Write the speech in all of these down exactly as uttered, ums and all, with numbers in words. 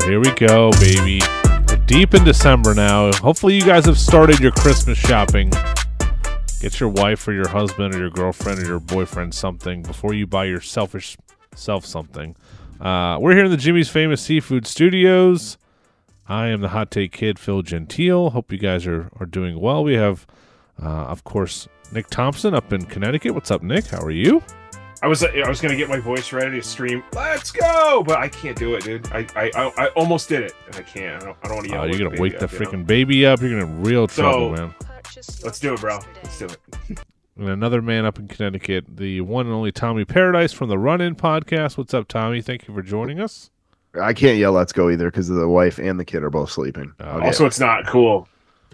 Here we go, baby. We're deep in December now. Hopefully you guys have started your Christmas shopping. Get your wife or your husband or your girlfriend or your boyfriend something before you buy your selfish self something. Uh, we're here in the Jimmy's Famous Seafood Studios. I am the Hot Take Kid, Phil Gentile. Hope you guys are, are doing well. We have, uh, of course, Nick Thompson up in Connecticut. What's up, Nick? How are you? I was I was gonna get my voice ready to stream. Let's go, but I can't do it, dude. I I, I, I almost did it, and I can't. I don't, I don't want to yell. Oh, you're gonna wake the up, freaking you know? baby up. You're gonna have real trouble, So, man. Let's do it, bro. Let's do it. And another man up in Connecticut, the one and only Tommy Paradise from the Run In podcast. What's up, Tommy? Thank you for joining us. I can't yell "Let's go" either because the wife and the kid are both sleeping. Uh, Also, it's not cool.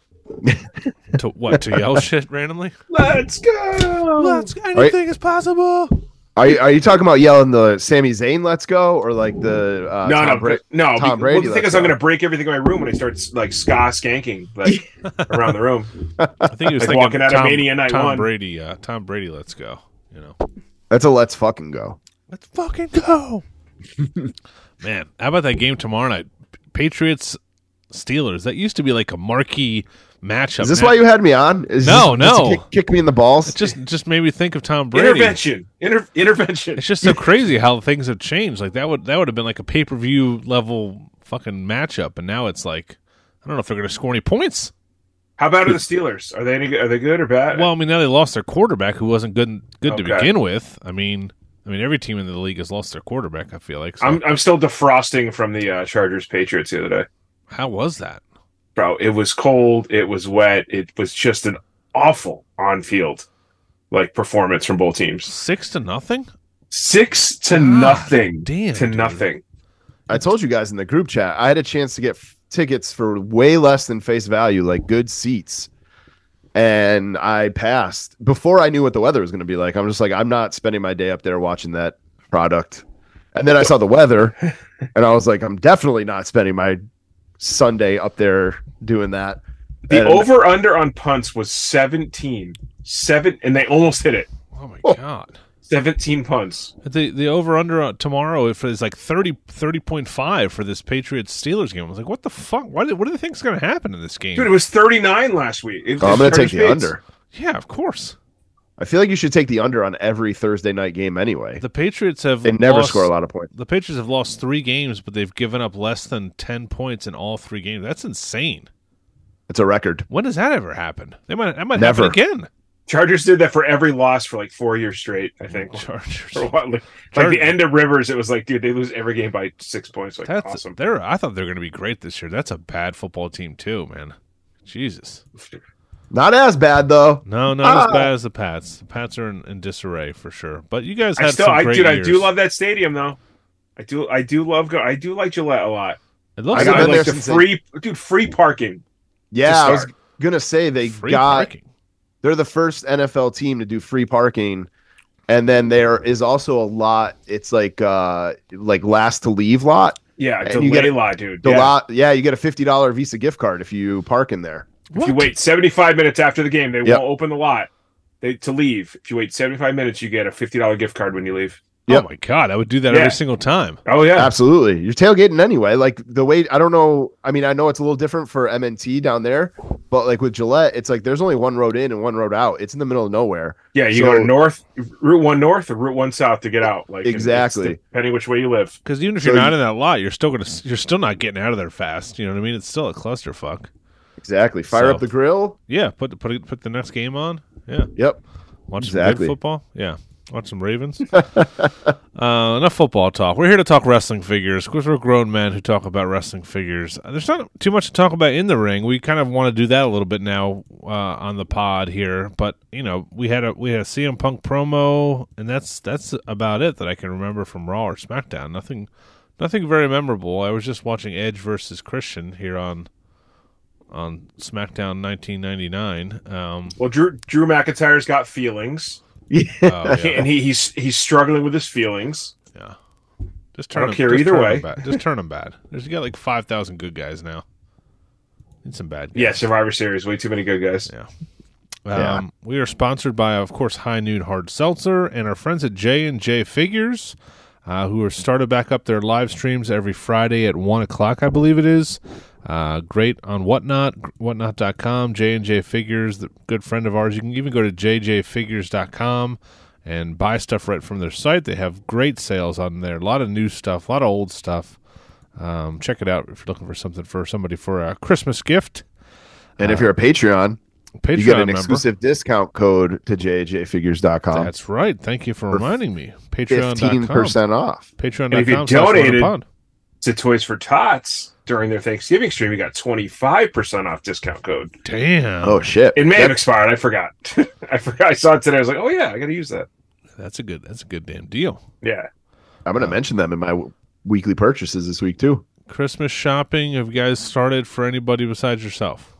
To what? To yell shit randomly? Let's go. Let's. Anything is possible. Are you, are you talking about yelling the Sami Zayn "Let's go" or like the uh, no, Tom no, Bra- no. Tom Well, Brady? the thing "Let's is, I'm go"? gonna break everything in my room when I start like ska skanking like around the room. I think he was Like thinking walking out of Tom, Mania Night Tom One. Brady. Uh, Tom Brady. Let's go. You know. That's a "Let's fucking go." Let's fucking go. Man, how about that game tomorrow night? Patriots Steelers. That used to be like a marquee matchup. Is this man. why you had me on? Is No, this, just to no. Kick, kick me in the balls. It just just made me think of Tom Brady. Intervention. Inter- intervention. It's just so crazy how things have changed. Like that would that would have been like a pay per view level fucking matchup, and now it's like I don't know if they're going to score any points. How about the Steelers? Are they any good? Are they good or bad? Well, I mean now they lost their quarterback, who wasn't good good to Okay. begin with. I mean, I mean every team in the league has lost their quarterback. I feel like. So. I'm I'm still defrosting from the uh, Chargers Patriots the other day. How was that? Bro, it was cold, it was wet, it was just an awful on-field like performance from both teams. Six to nothing. Six to God nothing. damn, to dude. nothing. I told you guys in the group chat, I had a chance to get f- tickets for way less than face value, like good seats. And I passed before I knew what the weather was going to be like. I'm just like, I'm not spending my day up there watching that product. And then I saw the weather and I was like, I'm definitely not spending my Sunday up there doing that. The And- over-under on punts was seventeen. Seven, and they almost hit it. Oh my Oh. god. seventeen punts. The the over under tomorrow if is like thirty point five for this Patriots Steelers game. I was like, what the fuck? What do, what do they think is going to happen in this game? Dude, it was thirty-nine last week. It- Oh, I'm going to take Chargers the Pates. under. Yeah, of course. I feel like you should take the under on every Thursday night game anyway. The Patriots have They never lost, score a lot of points. The Patriots have lost three games, but they've given up less than ten points in all three games. That's insane. It's a record. When does that ever happen? They might that might Never. happen again. Chargers did that for every loss for like four years straight, I think. Chargers. For what, like, Chargers. like the end of Rivers, it was like, dude, they lose every game by six points. Like, That's awesome. they're I thought they were going to be great this year. That's a bad football team too, man. Jesus. Not as bad, though. No, not as Ah. bad as the Pats. The Pats are in, in disarray for sure. But you guys had I still, some I great dude, years. I do love that stadium though. I do, I do love go. I do like Gillette a lot. It I, looks I've got been like there like the since they- free, dude, free parking. Yeah, to I was start. going to say they free got parking. they're the first N F L team to do free parking, and then there is also a lot. It's like uh like last to leave lot. Yeah, And delay you get a- lot, dude. The yeah. lot, yeah, you get a fifty dollar Visa gift card if you park in there. If you wait seventy-five minutes after the game, they Yep. won't open the lot. They to leave. If you wait seventy-five minutes, you get a fifty dollar gift card when you leave. Yep. Oh my god, I would do that Yeah. every single time. Oh yeah, Absolutely, you're tailgating anyway. Like the way I don't know. I mean, I know it's a little different for M N T down there, but like with Gillette, it's like there's only one road in and one road out. It's in the middle of nowhere. yeah. You So- go to north, Route One north or Route One south to get out. Like it's- Exactly. it's depending which way you live. Because even if So you're not you- in that lot, you're still gonna you're still not getting out of there fast. You know what I mean? It's still a clusterfuck. Exactly. Fire So- up the grill. Yeah, put put it- put the next game on. Yeah, Yep. watch Exactly. some good football. Yeah, watch some Ravens. uh, enough football talk. We're here to talk wrestling figures because we're grown men who talk about wrestling figures. There's not too much to talk about in the ring. We kind of want to do that a little bit now uh, on the pod here, but you know we had a we had a C M Punk promo, and that's that's about it that I can remember from Raw or SmackDown. Nothing, nothing very memorable. I was just watching Edge versus Christian here on. on SmackDown nineteen ninety-nine. Um, Well, Drew Drew McIntyre's got feelings, Yeah. oh, yeah, and he, he's he's struggling with his feelings. yeah. Just I turn don't him, care just either turn way. him bad. Just turn him bad. There's you got like five thousand good guys now. Need some bad guys. Yeah, Survivor Series, way too many good guys. Yeah. Yeah. Um, we are sponsored by, of course, High Noon Hard Seltzer and our friends at J and J Figures. uh, who are started back up their live streams every Friday at one o'clock, I believe it is. Uh, great on Whatnot, whatnot dot com, J and J Figures, the good friend of ours. You can even go to j j figures dot com and buy stuff right from their site. They have great sales on there, a lot of new stuff, a lot of old stuff. Um, check it out if you're looking for something for somebody for a Christmas gift. And uh, if you're a Patreon, Patreon you get an member. exclusive discount code to j j figures dot com. That's right. Thank you for reminding me. Patreon dot com. fifteen percent off. Patreon And if you dot com slash donated Pod. to Toys for Tots during their Thanksgiving stream, you got twenty-five percent off discount code. Damn. Oh, shit. It may have That- expired. I forgot. I forgot. I saw it today. I was like, oh, yeah, I got to use that. That's a good that's a good damn deal. Yeah. I'm going to mention them in my w- weekly purchases this week, too. Christmas shopping, have you guys started for anybody besides yourself?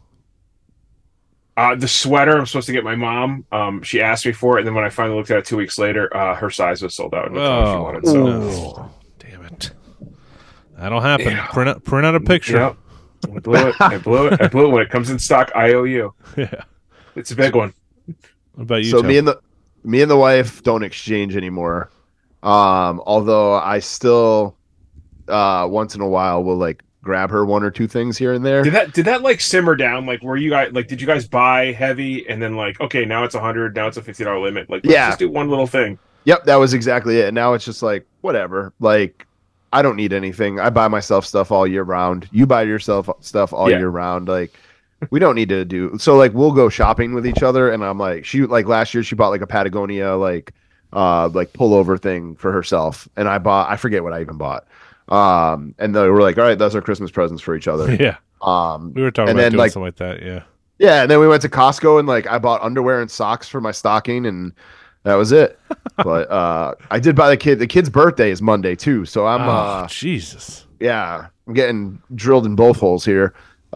Uh, the sweater I'm supposed to get my mom. Um, she asked me for it, and then when I finally looked at it two weeks later, uh, her size was sold out. In the time she Oh, wanted, so. no. Damn it. That'll happen. Yeah. Print, out, print out a picture. Yep. I blew it. I blew it. I blew it. When it comes in stock, I owe you. Yeah. It's a big one. What about you, So Tim? me and the me and the wife don't exchange anymore. Um, although I still uh, once in a while will like grab her one or two things here and there. Did that did that like simmer down? Like, were you guys like? Did you guys buy heavy and then like, okay, now it's a hundred, now it's a fifty dollar limit? Like, let's Yeah. just do one little thing. Yep, that was exactly it. And now it's just like whatever. Like I don't need anything. I buy myself stuff all year round. You buy yourself stuff all Yeah. year round. Like we don't need to do so. Like we'll go shopping with each other, and I'm like, she like last year she bought like a Patagonia like uh like pullover thing for herself, and I bought I forget what I even bought. Um, and they were like, all right, those are Christmas presents for each other. Yeah. Um, We were talking and about then, doing like- something like that, yeah. yeah, and then we went to Costco and like I bought underwear and socks for my stocking, and that was it. But uh, I did buy the kid. The kid's birthday is Monday too, so I'm oh, uh, Jesus. yeah, I'm getting drilled in both holes here.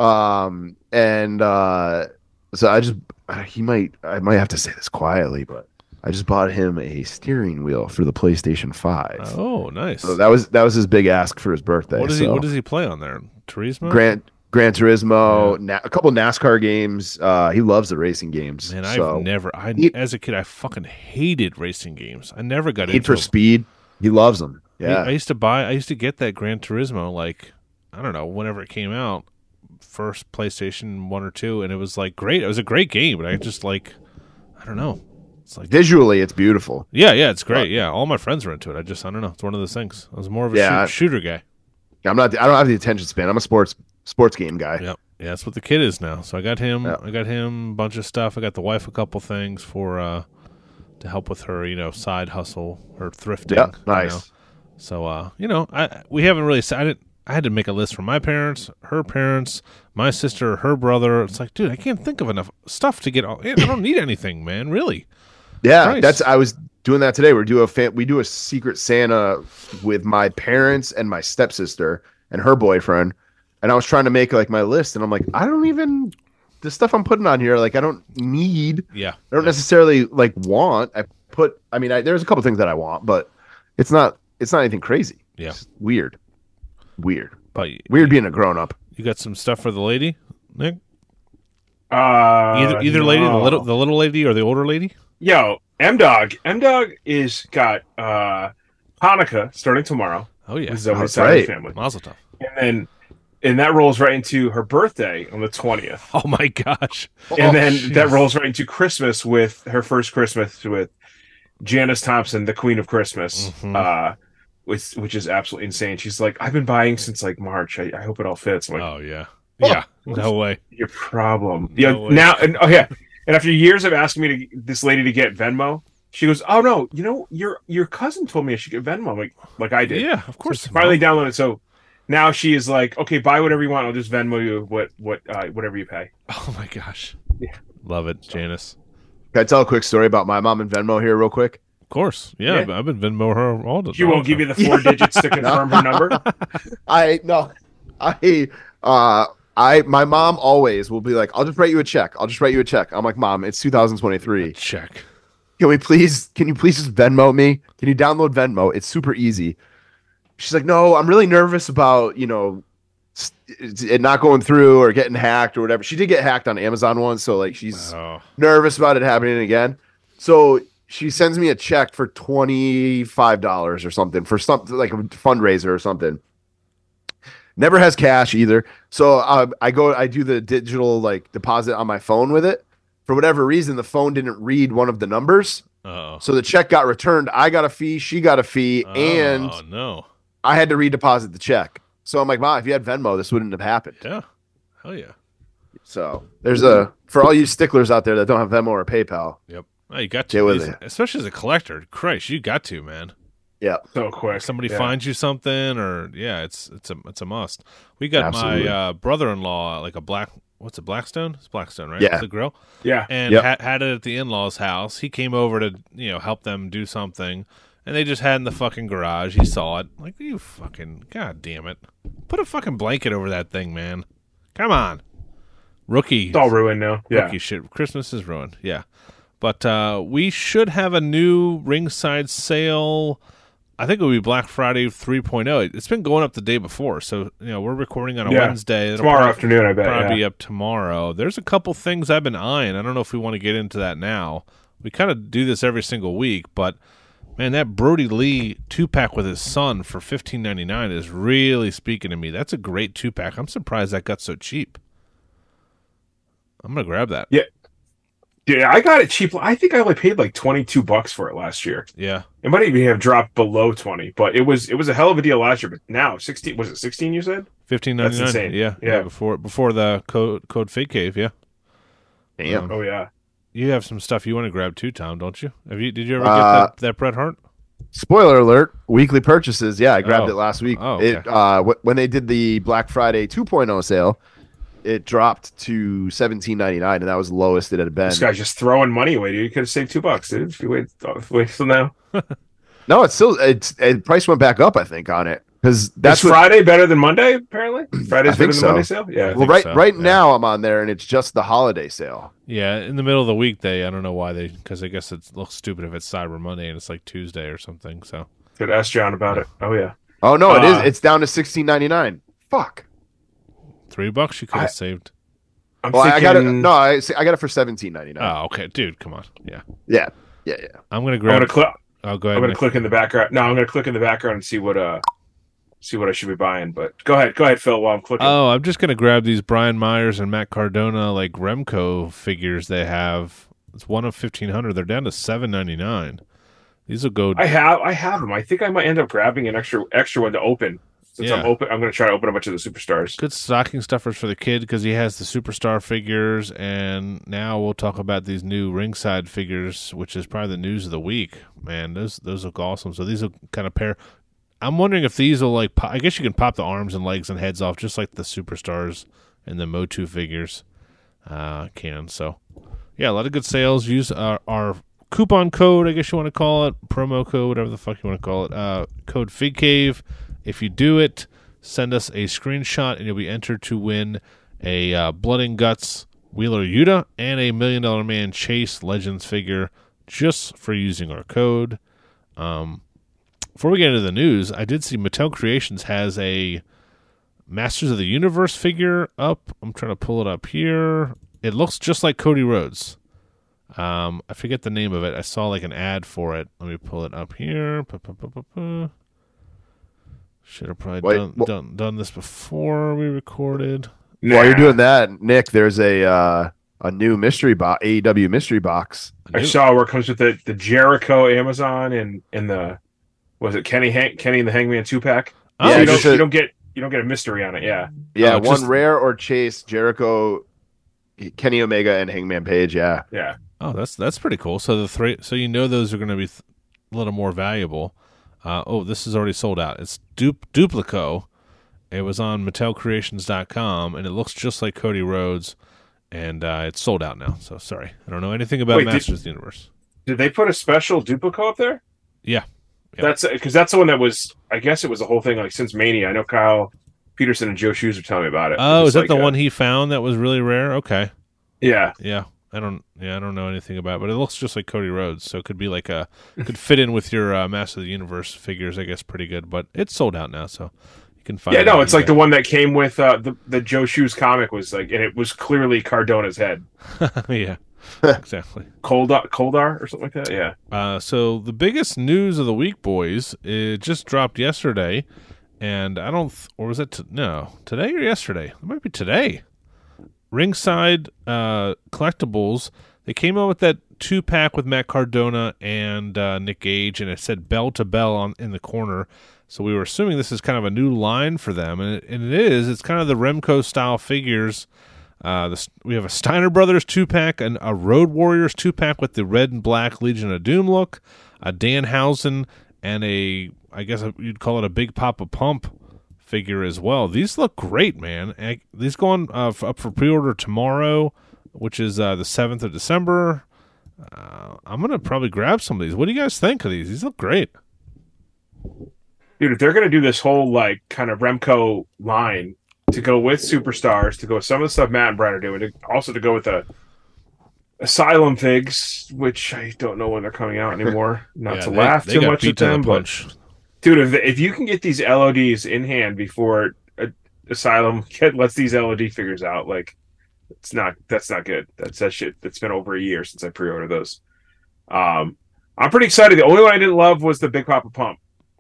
Um, and uh, so I just he might I might have to say this quietly, but I just bought him a steering wheel for the PlayStation five. Oh, nice. So that was that was his big ask for his birthday. what does so. he what does he play on there? Turismo? Gran Gran Turismo, na- a couple NASCAR games. Uh, he loves the racing games. Man, so. I've never I He- as a kid I fucking hated racing games. I never got Need into for them. Speed. He loves them. I- Yeah. I used to buy I used to get that Gran Turismo like I don't know, whenever it came out, first PlayStation one or two, and it was like great. It was a great game, but I just like I don't know. It's like Visually, it's beautiful. yeah, yeah, it's great. Yeah, all my friends are into it. I just I don't know. It's one of those things. I was more of a Yeah. shoot, shooter guy. I'm not. I don't have the attention span. I'm a sports sports game guy. Yep. Yeah, that's what the kid is now. So I got him. Yeah. I got him a bunch of stuff. I got the wife a couple things for uh, to help with her, you know, side hustle, her thrifting. Yeah, you nice. know. So uh, you know, I we haven't really. I didn't. I had to make a list for my parents, her parents, my sister, her brother. It's like, dude, I can't think of enough stuff to get. All, I don't need anything, man. Really. Yeah, Christ. that's. I was doing that today. We do a fan, we do a secret Santa with my parents and my stepsister and her boyfriend, and I was trying to make like my list, and I'm like, I don't even the stuff I'm putting on here. Like, I don't need. Yeah. I don't necessarily like want. I put. I mean, I, there's a couple things that I want, but it's not. It's not anything crazy. Yeah. It's weird. Weird. But you, Weird being a grown up. you got some stuff for the lady, Nick? Uh, Either either lady, the no. little the little lady or the older lady. Yo, M Dog. M Dog is got uh, Hanukkah starting tomorrow. Oh yeah. With Zoe's That's side of right. the family, Mazel tov. and then and that rolls right into her birthday on the twentieth. Oh my gosh. And then jeez. that rolls right into Christmas with her first Christmas with Janice Thompson, the Queen of Christmas, Mhm. uh, which which is absolutely insane. She's like, I've been buying since like March. I, I hope it all fits. I'm like, Oh yeah. Yeah. No way. your problem. No yeah. way. Now, and oh yeah, and after years of asking me to this lady to get Venmo, she goes, "Oh no, you know your your cousin told me I should get Venmo." I'm like, like I did. Yeah, of course. So finally downloaded. So now she is like, okay, buy whatever you want. I'll just Venmo you what what uh, whatever you pay. Oh my gosh. Yeah. Love it, Janice. Can I tell a quick story about my mom and Venmo here, real quick? Of course. Yeah, Yeah. I've- I've been Venmo her all the She all won't the give you time. the four digits to confirm her number. I no, I uh, I my mom always will be like, I'll just write you a check. I'll just write you a check. I'm like, Mom, it's two thousand twenty-three. Check. Can we please? Can you please just Venmo me? Can you download Venmo? It's super easy. She's like, no, I'm really nervous about you know s- it not going through or getting hacked or whatever. She did get hacked on Amazon once, so like she's Oh. nervous about it happening again. So she sends me a check for twenty-five dollars or something for something like a fundraiser or something. Never has cash either. So uh, I go, I do the digital like deposit on my phone with it. For whatever reason, the phone didn't read one of the numbers. Uh-oh. So the check got returned. I got a fee. She got a fee. Oh, and no. I had to redeposit the check. So I'm like, Mom, if you had Venmo, this wouldn't have happened. Yeah. Hell yeah. So there's a, for all you sticklers out there that don't have Venmo or PayPal. Yep. Oh, you got Get to. with These- it. Especially as a collector. Christ, you got to, man. Yeah. So quick. Somebody yeah. finds you something, or yeah, it's it's a it's a must. We got Absolutely. my uh, brother-in-law like a black what's it Blackstone? It's Blackstone, right? Yeah. The grill, Yeah. and Yep. ha- had it at the in-laws' house. He came over to you know help them do something, and they just had it in the fucking garage. He saw it, like you fucking god damn it, put a fucking blanket over that thing, man. Come on, rookie. It's all ruined now. Yeah. Rookie shit. Christmas is ruined. Yeah. But uh, we should have a new ringside sale. I think it will be Black Friday three point oh. It's been going up the day before. So, you know, we're recording on a Yeah. Wednesday. It'll Tomorrow prob- afternoon, I bet. Probably yeah. be up tomorrow. There's a couple things I've been eyeing. I don't know if we want to get into that now. We kind of do this every single week, but man, that Brody Lee two pack with his son for fifteen ninety-nine is really speaking to me. That's a great two pack. I'm surprised that got so cheap. I'm gonna grab that. Yeah. Yeah, I got it cheap. I think I only paid like twenty-two bucks for it last year. Yeah. It might even have dropped below twenty, but it was it was a hell of a deal last year. But now sixteen, was it sixteen? You said? Fifteen That's ninety nine. insane. Yeah, yeah. Yeah. Before before the code code fake cave. Yeah. Damn. Um, Oh yeah. You have some stuff you want to grab too, Tom? Don't you? Have you? Did you ever Uh, get that, that Bret Hart? Spoiler alert, weekly purchases. Yeah, I grabbed Oh. it last week. Oh, okay. It uh w- when they did the Black Friday two point oh sale, it dropped to seventeen ninety-nine, and that was the lowest it had been. This guy's just throwing money away, dude. You could have saved two bucks, dude. If you wait, wait till now. No, it's still it's it, price went back up, I think, on it. Because that's Is what, Friday better than Monday, apparently? Friday's I better think than so. Monday sale? Yeah. well think right so, right yeah. now I'm on there and it's just the holiday sale. Yeah, in the middle of the week, they I don't know why they because I guess it looks stupid if it's Cyber Monday and it's like Tuesday or something. So Could ask John about it. Oh yeah. Oh no, it is Uh, it's down to sixteen ninety-nine. Fuck. three bucks you could I- have saved. I'm Well, I thinking, got it no, I I got it for seventeen ninety-nine. Oh, okay, dude, come on. Yeah, Yeah. Yeah, yeah. I'm gonna I'm grab. gonna click. oh, go I'm ahead. gonna Nick. click in the background. No, I'm gonna click in the background and see what uh see what I should be buying. But go ahead, go ahead, Phil. While I'm clicking. Oh, I'm just gonna grab these Brian Myers and Matt Cardona like Remco figures they have. It's one of fifteen hundred. They're down to seven ninety nine. These will go. I have I have them. I think I might end up grabbing an extra extra one to open. Since Yeah. I'm open, I'm gonna try to open a bunch of the superstars. Good stocking stuffers for the kid because he has the superstar figures, and now we'll talk about these new ringside figures, which is probably the news of the week. Man, those those look awesome. So these will kind of pair. I'm wondering if these will like. Pop, I guess you can pop the arms and legs and heads off just like the superstars and the Motu figures uh, can. So yeah, a lot of good sales. Use our, our coupon code, I guess you want to call it, promo code, whatever the fuck you want to call it. Uh, code FigCave. If you do it, send us a screenshot, and you'll be entered to win a uh, Blood and Guts Wheeler Yuta and a Million Dollar Man Chase Legends figure just for using our code. Um, before we get into the news, I did see Mattel Creations has a Masters of the Universe figure up. I'm trying to pull it up here. It looks just like Cody Rhodes. Um, I forget the name of it. I saw like an ad for it. Let me pull it up here. Pa-pa-pa-pa-pa. Should have probably Wait, done, wh- done done this before we recorded. While you're Nah. doing that, Nick, there's a uh, a new mystery box, A E W mystery box. I saw where it comes with the, the Jericho Amazon and and the was it Kenny Hank Kenny and the Hangman two pack. Oh, So Yeah, you don't just a- you don't get you don't get a mystery on it. Yeah. Yeah, Oh, one just- rare or chase Jericho, Kenny Omega, and Hangman Page. Yeah, Yeah. Oh, that's that's pretty cool. So the three, so you know those are going to be th- a little more valuable. Uh, oh, this is already sold out. It's du- Duplico. It was on Mattel Creations dot com, and it looks just like Cody Rhodes, and uh, it's sold out now. So sorry, I don't know anything about Wait, did- Masters of the Universe. Did they put a special Duplico up there? Yeah. Yeah. That's because that's the one that was. I guess it was the whole thing like since Mania. I know Kyle Peterson and Joe Shoes were telling me about it. Oh, It's is that like the a- one he found that was really rare? Okay. Yeah. Yeah. I don't. Yeah, I don't know anything about it, but it looks just like Cody Rhodes, so it could be like a could fit in with your uh, Master of the Universe figures, I guess, pretty good. But it's sold out now, so you can find. Yeah, it no, on it's like eBay. the one that came with uh, the the Joe Shoes comic was like, and it was clearly Cardona's head. yeah. exactly. Coldar, Coldar or something like that. Yeah. Uh, so the biggest news of the week, boys, it just dropped yesterday, and I don't, th- or was it t- no today or yesterday? It might be today. Ringside uh, Collectibles, they came out with that two pack with Matt Cardona and uh, Nick Gage, and it said bell to bell on in the corner. So we were assuming this is kind of a new line for them, and it, and it is. It's kind of the Remco style figures. Uh, the, we have a Steiner Brothers two pack and a Road Warriors two pack with the red and black Legion of Doom look, a Danhausen, and a I guess you'd call it a Big Papa Pump figure as well. These look great, man. And these go on uh, up for pre-order tomorrow, which is uh, the seventh of December. Uh, I'm gonna probably grab some of these. What do you guys think of these? These look great. Dude, if they're going to do this whole, like, kind of Remco line to go with Superstars, to go with some of the stuff Matt and Brad are doing, to, also to go with the Asylum figs, which I don't know when they're coming out anymore. Not Yeah, to they- laugh they too got much beat at to the them, but, punch. dude, if, if you can get these L O Ds in hand before uh, Asylum get, lets these L O D figures out, like, it's not, that's not good. That's that shit. It's been over a year since I pre-ordered those. Um, I'm pretty excited. The only one I didn't love was the Big Papa Pump.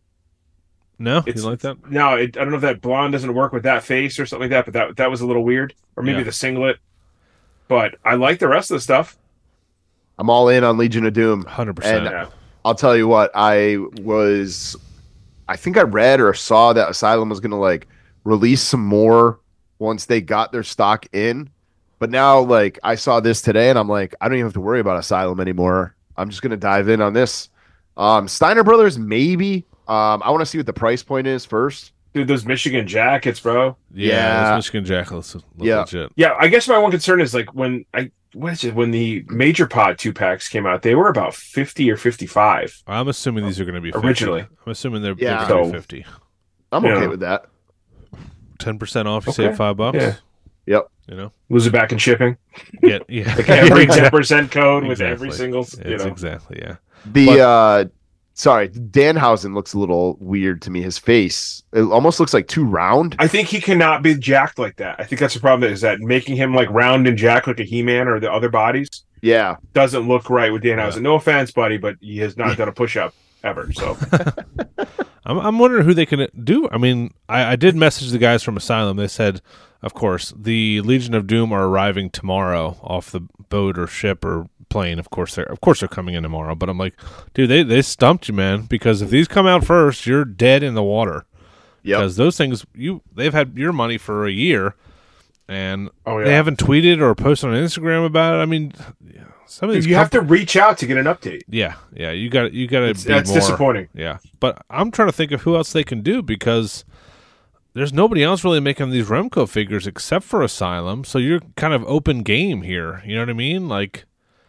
No, It's you like that? No, it, I don't know if that blonde doesn't work with that face or something like that, but that that was a little weird. Or maybe Yeah. the singlet. But I like the rest of the stuff. I'm all in on Legion of Doom. one hundred percent. And Yeah. I'll tell you what, I was, I think I read or saw that Asylum was going to like release some more once they got their stock in. But now, like, I saw this today and I'm like, I don't even have to worry about Asylum anymore. I'm just going to dive in on this. Um, Steiner Brothers, maybe. Um, I want to see what the price point is first. Dude, those Michigan jackets, bro. Yeah, Yeah. those Michigan Jackals look Yeah. legit. Yeah, I guess my one concern is like when I what is it when the Major Pod two packs came out, they were about fifty or fifty-five. I'm assuming these are going to be fifty. Originally. I'm assuming they're, Yeah. they're going to So- be fifty. I'm Yeah. okay with that. ten percent off, you Okay. save five bucks. Yeah. Yep. You know? Lose it back in shipping. Yeah. yeah. Like every ten percent code with every Exactly. single you It's know. exactly, yeah. The But- uh sorry, Danhausen looks a little weird to me. His face, it almost looks like too round. I think he cannot be jacked like that. I think that's the problem is that making him like round and jacked like a He-Man or the other bodies Yeah. doesn't look right with Danhausen. Yeah. No offense, buddy, but he has not done a push-up ever. So I'm I'm wondering who they can do. I mean, I, I did message the guys from Asylum. They said, of course, the Legion of Doom are arriving tomorrow off the boat or ship or plane. Of course, they're of course they're coming in tomorrow. But I'm like, dude, they they stumped you, man. Because if these come out first, you're dead in the water. Yep. Because those things, you they've had your money for a year, and Oh, yeah. they haven't tweeted or posted on Instagram about it. I mean, yeah, some of these you have comp- to reach out to get an update. yeah, yeah, you got you got to It's, be that's more. disappointing. Yeah, but I'm trying to think of who else they can do because there's nobody else really making these Remco figures except for Asylum. So you're kind of open game here. You know what I mean? Like,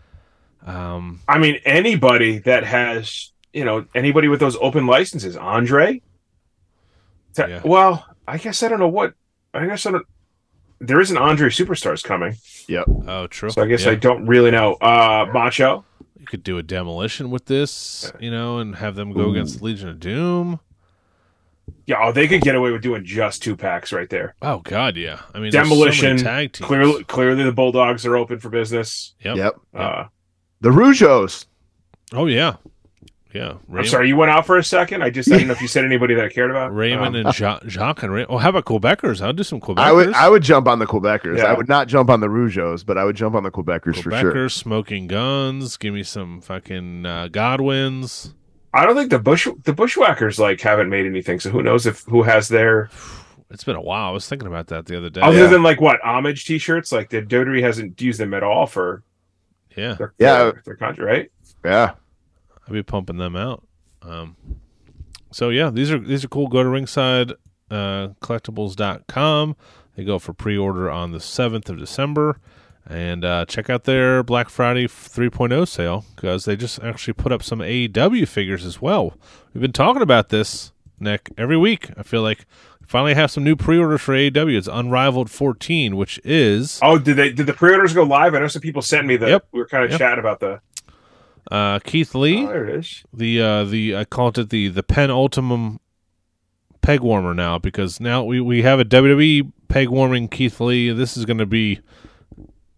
um, I mean, anybody that has, you know, anybody with those open licenses, Andre. Ta- Yeah. Well, I guess I don't know what. I guess I don't. There is an Andre Superstars coming, Yep. oh, true. so I guess Yeah. I don't really know. Uh, Macho. You could do a demolition with this, you know, and have them go against Legion of Doom. Yeah, oh, they could get away with doing just two packs right there. Oh God, yeah. I mean, there's so Demolition. many tag teams. Clearly, clearly the Bulldogs are open for business. Yep. Yep. Uh, The Rougeos. Oh yeah, yeah. I'm Raymond, sorry, you went out for a second. I just I didn't know if you said anybody that I cared about. Raymond Um, and ja- Jacques and Ray- oh, how about Quebecers? I'll do some Quebecers. I would I would jump on the Quebecers. Yeah. I would not jump on the Rougeos, but I would jump on the Quebecers for Quebecers, sure. Smoking Guns. Give me some fucking uh, Godwins. I don't think the bush the bushwhackers like haven't made anything. So who knows if who has their It's been a while. I was thinking about that the other day. other Yeah. than like what homage T-shirts. Like the Dotery hasn't used them at all for Yeah, their Yeah. their, their country, right? Yeah. I'd be pumping them out. Um, so yeah, these are these are cool. Go to ringside uh, collectibles dot com. They go for pre-order on the seventh of December. And uh, check out their Black Friday three point oh sale because they just actually put up some A E W figures as well. We've been talking about this, Nick, every week. I feel like we finally have some new pre-orders for A E W. It's Unrivaled fourteen, which is Oh, did they did the pre-orders go live? I know some people sent me the. Yep. We were kind of Yep. chatting about the. uh, Keith Lee. Oh, there it is. the uh the I called it the the penultimum peg warmer now because now we, we have a W W E peg warming Keith Lee. This is going to be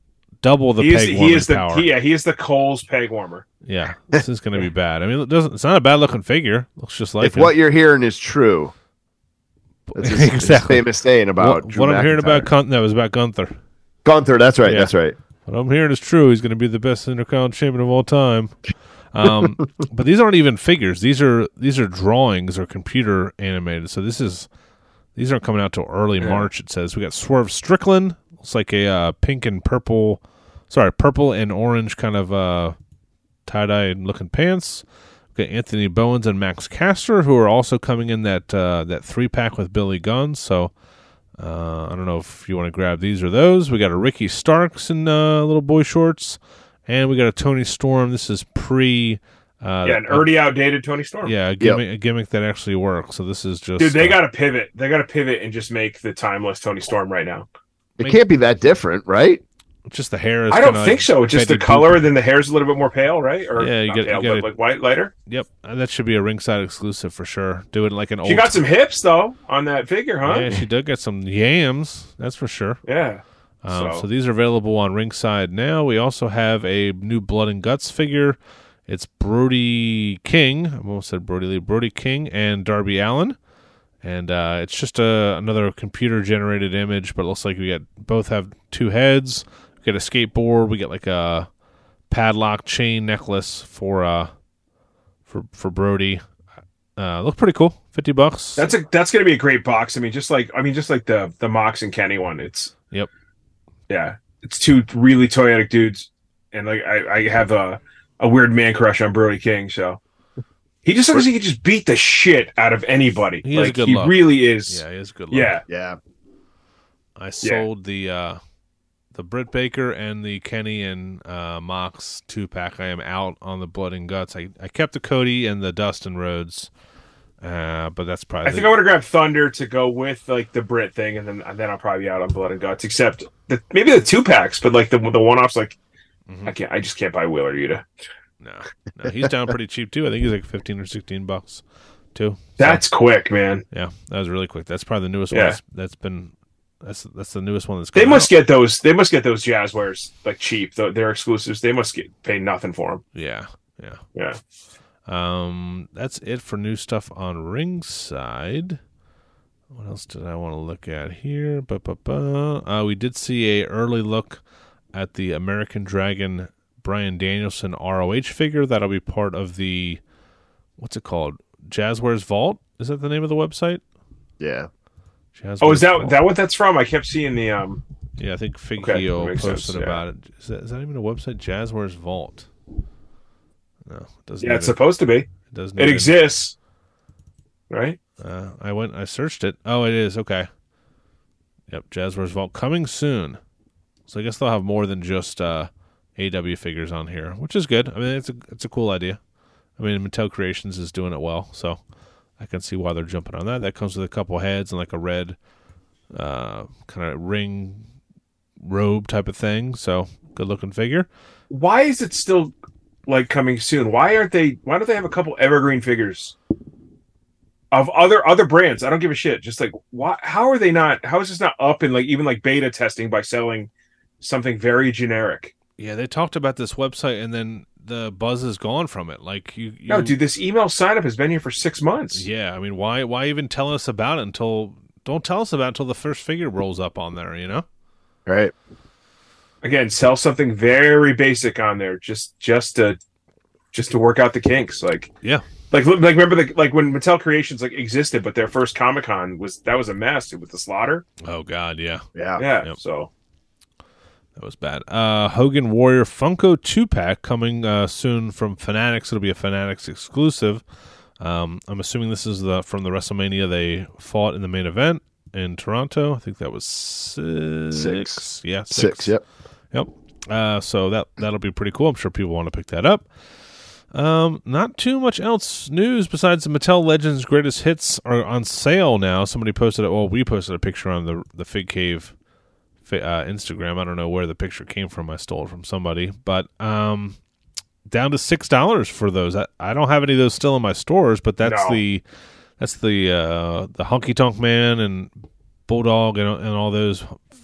double the he is, peg he warming is the power. he, yeah, he is the Cole's peg warmer. Yeah, this is going to be bad. I mean, it doesn't. It's not a bad looking figure. Looks just like if him. what you're hearing is true, that's his, Exactly. his famous saying about what, Drew what I'm hearing McIntyre. about Gun- that was about Gunther. Gunther. That's right. Yeah. That's right. What I'm hearing is true. He's going to be the best Intercontinental champion of all time. Um, but these aren't even figures. These are these are drawings or computer animated. So this is these aren't coming out till early Yeah. March. It says we got Swerve Strickland. Looks like a uh, pink and purple, sorry, purple and orange kind of uh, tie-dye looking pants. We got Anthony Bowens and Max Caster, who are also coming in that uh, that three pack with Billy Gunn. So. Uh, I don't know if you want to grab these or those. We got a Ricky Starks in uh, little boy shorts, and we got a Tony Storm. This is pre. Uh, Yeah, an already outdated Tony Storm. Yeah, a gimmick, a gimmick that actually works. So this is just. Dude, they uh, got to pivot. They got to pivot and just make the timeless Tony Storm right now. It can't be that different, right? just the hair is. I don't kinda think like so. It's just the Betty color, Boop. then the hair's a little bit more pale, right? Or Yeah, you not get- you pale, get but it. like white, lighter. Yep, and that should be a ringside exclusive for sure. Do it like an old. She got some hips though on that figure, huh? Yeah, she did get some yams. That's for sure. Yeah. Um, so. So- these are available on Ringside now. We also have a new Blood and Guts figure. It's Brody King. I almost said Brody Lee. Brody King and Darby Allin. And uh, it's just a, another computer-generated image, but it looks like we got both have two heads. We get a skateboard. We get like a padlock chain necklace for uh for for Brody. Uh, look pretty cool. Fifty bucks. That's a that's gonna be a great box. I mean, just like I mean, just like the the Mox and Kenny one. It's Yep. yeah, it's two really toyetic dudes, and like I, I have a a weird man crush on Brody King. So he just looks like he can just beat the shit out of anybody. He is like good he luck. really is. Yeah, he is good. Luck. Yeah. Yeah. I sold the uh, the Britt Baker and the Kenny and uh, Mox two pack. I am out on the Blood and Guts. I, I kept the Cody and the Dustin Rhodes, uh, but that's probably. I think I would have grabbed Thunder to go with like the Brit thing, and then and then I'll probably be out on Blood and Guts. Except the, maybe the two packs, but like the the one offs, like Mhm. I can't. I just can't buy Wheeler Yuta. no, no, he's down pretty cheap too. I think he's like fifteen or sixteen bucks too. So, That's quick, man. yeah, that was really quick. That's probably the newest Yeah. one that's, that's been. That's that's the newest one that's. They come must out. get those. They must get those Jazzwares like cheap. Though they're exclusives. They must get pay nothing for them. Yeah, yeah. Yeah. Um, that's it for new stuff on Ringside. What else did I want to look at here? Ba-ba-ba. Uh, we did see a early look at the American Dragon Bryan Danielson R O H figure. That'll be part of the, what's it called? Jazzwares Vault? Is that the name of the website? Yeah. Jazzwares Oh, is that Vault. that what that's from? I kept seeing the um. Yeah, I think Figio Okay, that makes posted sense, yeah. about it. Is that, is that even a website? Jazzwares Vault. No, it doesn't. Yeah, it's even- supposed to be. it doesn't. It even- exists, right? Uh, I went. I searched it. Oh, it is okay. Yep, Jazzwares Vault coming soon. So I guess they'll have more than just uh, A W figures on here, which is good. I mean, it's a it's a cool idea. I mean, Mattel Creations is doing it well, so I can see why they're jumping on that. That comes with a couple heads and like a red uh, kind of ring robe type of thing. So good looking figure. Why is it still like coming soon? Why aren't they? Why don't they have a couple evergreen figures of other other brands? I don't give a shit. Just like why? How are they not? How is this not up in like even like beta testing by selling something very generic? Yeah, they talked about this website, and then the buzz is gone from it. Like you, you No, dude, this email sign up has been here for six months. Yeah, I mean, why why even tell us about it until don't tell us about it until the first figure rolls up on there, you know? Right. Again, sell something very basic on there, just just to just to work out the kinks. Like Yeah. like like remember the like when Mattel Creations like existed, but their first Comic Con was that was a mess with the slaughter. Oh god, yeah. Yeah. Yeah, Yep. so That was bad. Uh Hogan Warrior Funko two pack coming uh soon from Fanatics. It'll be a Fanatics exclusive. Um I'm assuming this is the from the WrestleMania they fought in the main event in Toronto. I think that was six. Six. Yeah, six. Six. Yep. Yep. Uh, so that that'll be pretty cool. I'm sure people want to pick that up. Um, not too much else news besides the Mattel Legends Greatest Hits are on sale now. Somebody posted it. Well, we posted a picture on the the Fig Cave fi- uh, Instagram. I don't know where the picture came from. I stole it from somebody, but um, down to six dollars for those. I, I don't have any of those still in my stores, but that's No. the that's the uh, the Honky Tonk Man and Bulldog and and all those f-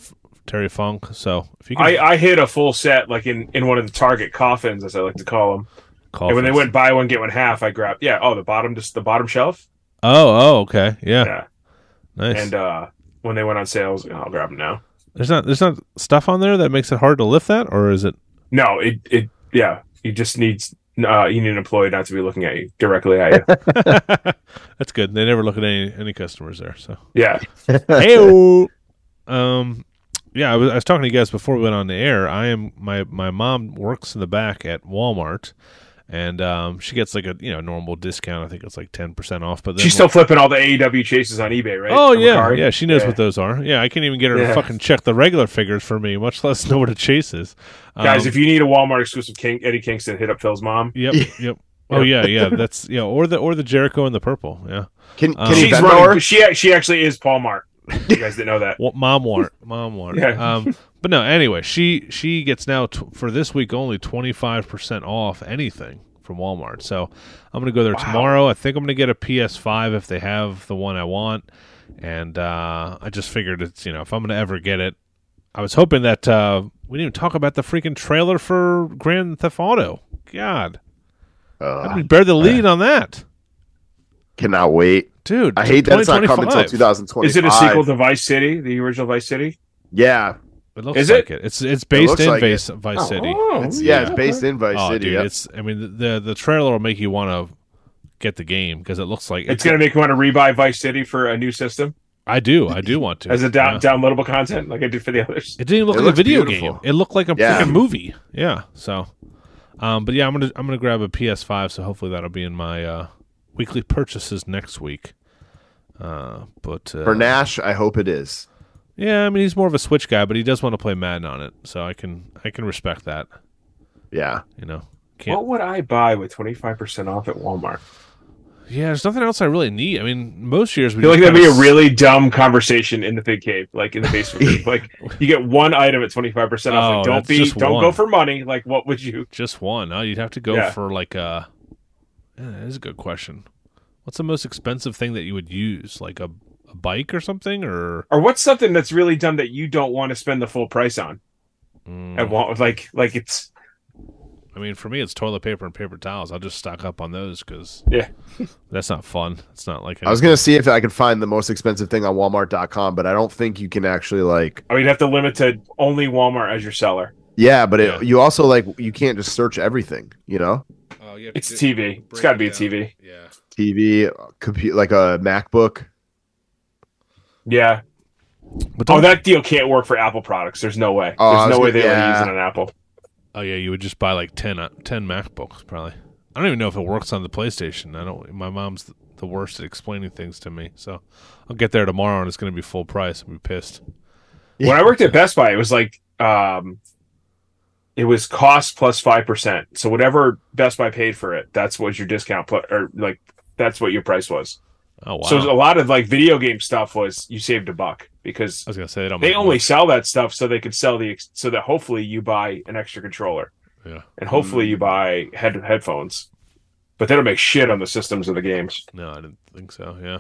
Terry Funk. So if you can, I, I hit a full set like in, in one of the Target coffins, as I like to call them. call And when they for- went buy one get one half, I grabbed yeah. Oh, the bottom just the bottom shelf. oh, oh, okay, yeah, Yeah. nice. And uh, when they went on sale, I was like, I'll grab them now. there's not there's not stuff on there that makes it hard to lift that, or is it? No, it it yeah. You just need uh, you need an employee not to be looking at you directly at you. That's good. They never look at any any customers there. So Yeah. hey, um, yeah, I was, I was talking to you guys before we went on the air. I am my my mom works in the back at Walmart, and um, she gets like a you know normal discount. I think it's like ten percent off. But then She's still flipping all the A E W chases on eBay, right? oh From yeah, Macari? yeah, she knows Yeah. what those are. Yeah, I can't even get her to Yeah. fucking check the regular figures for me, much less know what a chase is. Guys, Um, if you need a Walmart exclusive King, Eddie Kingston, hit up Phil's mom. yep, yep. Oh yeah, yeah. That's yeah, or the or the Jericho in the purple. Yeah. Can Um, can he She's Venmo running. her? She she actually is Paul Mart. You guys didn't know that. Well, mom warrant, mom warrant. Yeah. Um, but no, anyway, she she gets now t- for this week only twenty five percent off anything from Walmart. So I'm gonna go there Wow. tomorrow. I think I'm gonna get a P S five if they have the one I want, and uh, I just figured it's you know if I'm gonna ever get it, I was hoping that uh, we didn't even talk about the freaking trailer for Grand Theft Auto. God, how did we Uh, bear the lead on that, cannot wait. dude? I hate that it's not coming until twenty twenty-five. twenty twenty-five. Is it a sequel to Vice City, the original Vice City? Yeah, It looks Is like it? it? It's it's based looks in like Vice, Vice City. Oh, it's, yeah, it's based in Vice Oh, City. dude, Yep. it's. I mean, the the trailer will make you want to get the game because it looks like It's going to make you want to rebuy Vice City for a new system I do, I do want to as a down, yeah. downloadable content, like I did for the others. It didn't even look It like a looks video beautiful. game. It looked like a Yeah. freaking movie. Yeah. So, um, but yeah, I'm gonna I'm gonna grab a P S five. So hopefully that'll be in my uh, weekly purchases next week. Uh, but uh, For Nash, I hope it is. yeah, I mean he's more of a Switch guy, but he does want to play Madden on it, so I can I can respect that. Yeah. You know, can't. What would I buy with twenty-five percent off at Walmart? Yeah, there's nothing else I really need. I mean, most years we I feel like just that'd be a kinda really dumb conversation in the big cave, like in the basement group. Like you get one item at twenty-five percent off. Oh, Like, don't that's be, just don't one. go for money. Like what would you? Just one. Oh, you'd have to go Yeah. for like a. Yeah, that is a good question. What's the most expensive thing that you would use? Like a, a bike or something, or Or what's something that's really dumb that you don't want to spend the full price on? Mm, At Walmart, like like it's I mean, for me, it's toilet paper and paper towels. I'll just stock up on those because yeah. that's not fun. It's not like I was gonna see if I could find the most expensive thing on Walmart dot com, but I don't think you can actually like. I mean, you have to limit to only Walmart as your seller. Yeah, but it, Yeah. you also like you can't just search everything. You know, Oh, yeah, It's T V. It's got to be a T V. Yeah. T V, computer, like a MacBook. Yeah. But Oh, don't- that deal can't work for Apple products. There's no way. Oh, I There's was no way gonna- they let you yeah. use it on Apple. oh yeah, you would just buy like ten, uh, ten MacBooks probably. I don't even know if it works on the PlayStation. I don't. My mom's the, the worst at explaining things to me, so I'll get there tomorrow and it's going to be full price. I'll be pissed. When I worked at Best Buy, it was like um, it was cost plus five percent. So whatever Best Buy paid for it, that's what your discount pl- or like that's what your price was. Oh wow! So a lot of like video game stuff was you saved a buck because I was going to say they don't. they make only much. sell that stuff so they could sell the ex- so that hopefully you buy an extra controller Yeah. and hopefully you buy head headphones, but they don't make shit on the systems of the games. No, I didn't think so. Yeah.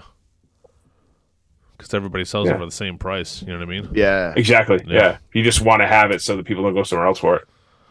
Because everybody sells Yeah. it for the same price. You know what I mean? Yeah, Exactly. Yeah. Yeah. You just want to have it so that people don't go somewhere else for it.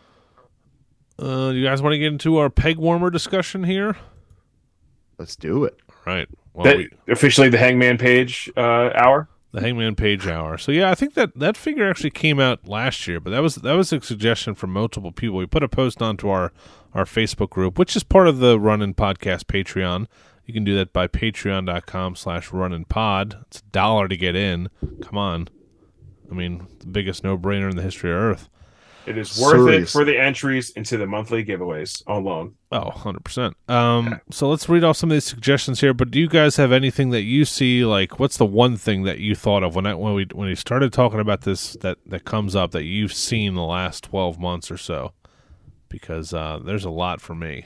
Uh, you guys want to get into our peg warmer discussion here? let's do it. Right. Well, That, we, officially the Hangman Page uh, hour. the Hangman Page hour. So yeah, I think that that figure actually came out last year, but that was that was a suggestion from multiple people. We put a post onto our our Facebook group, which is part of the Runnin' Podcast Patreon. You can do that by patreon.com slash running pod. It's a dollar to get in. Come on. I mean, the biggest no-brainer in the history of Earth. It is worth it Serious. for the entries into the monthly giveaways alone. Oh, one hundred percent. Um, so let's read off some of these suggestions here. But do you guys have anything that you see, like, what's the one thing that you thought of when I, when we when we started talking about this that, that comes up that you've seen the last twelve months or so? Because uh, there's a lot for me.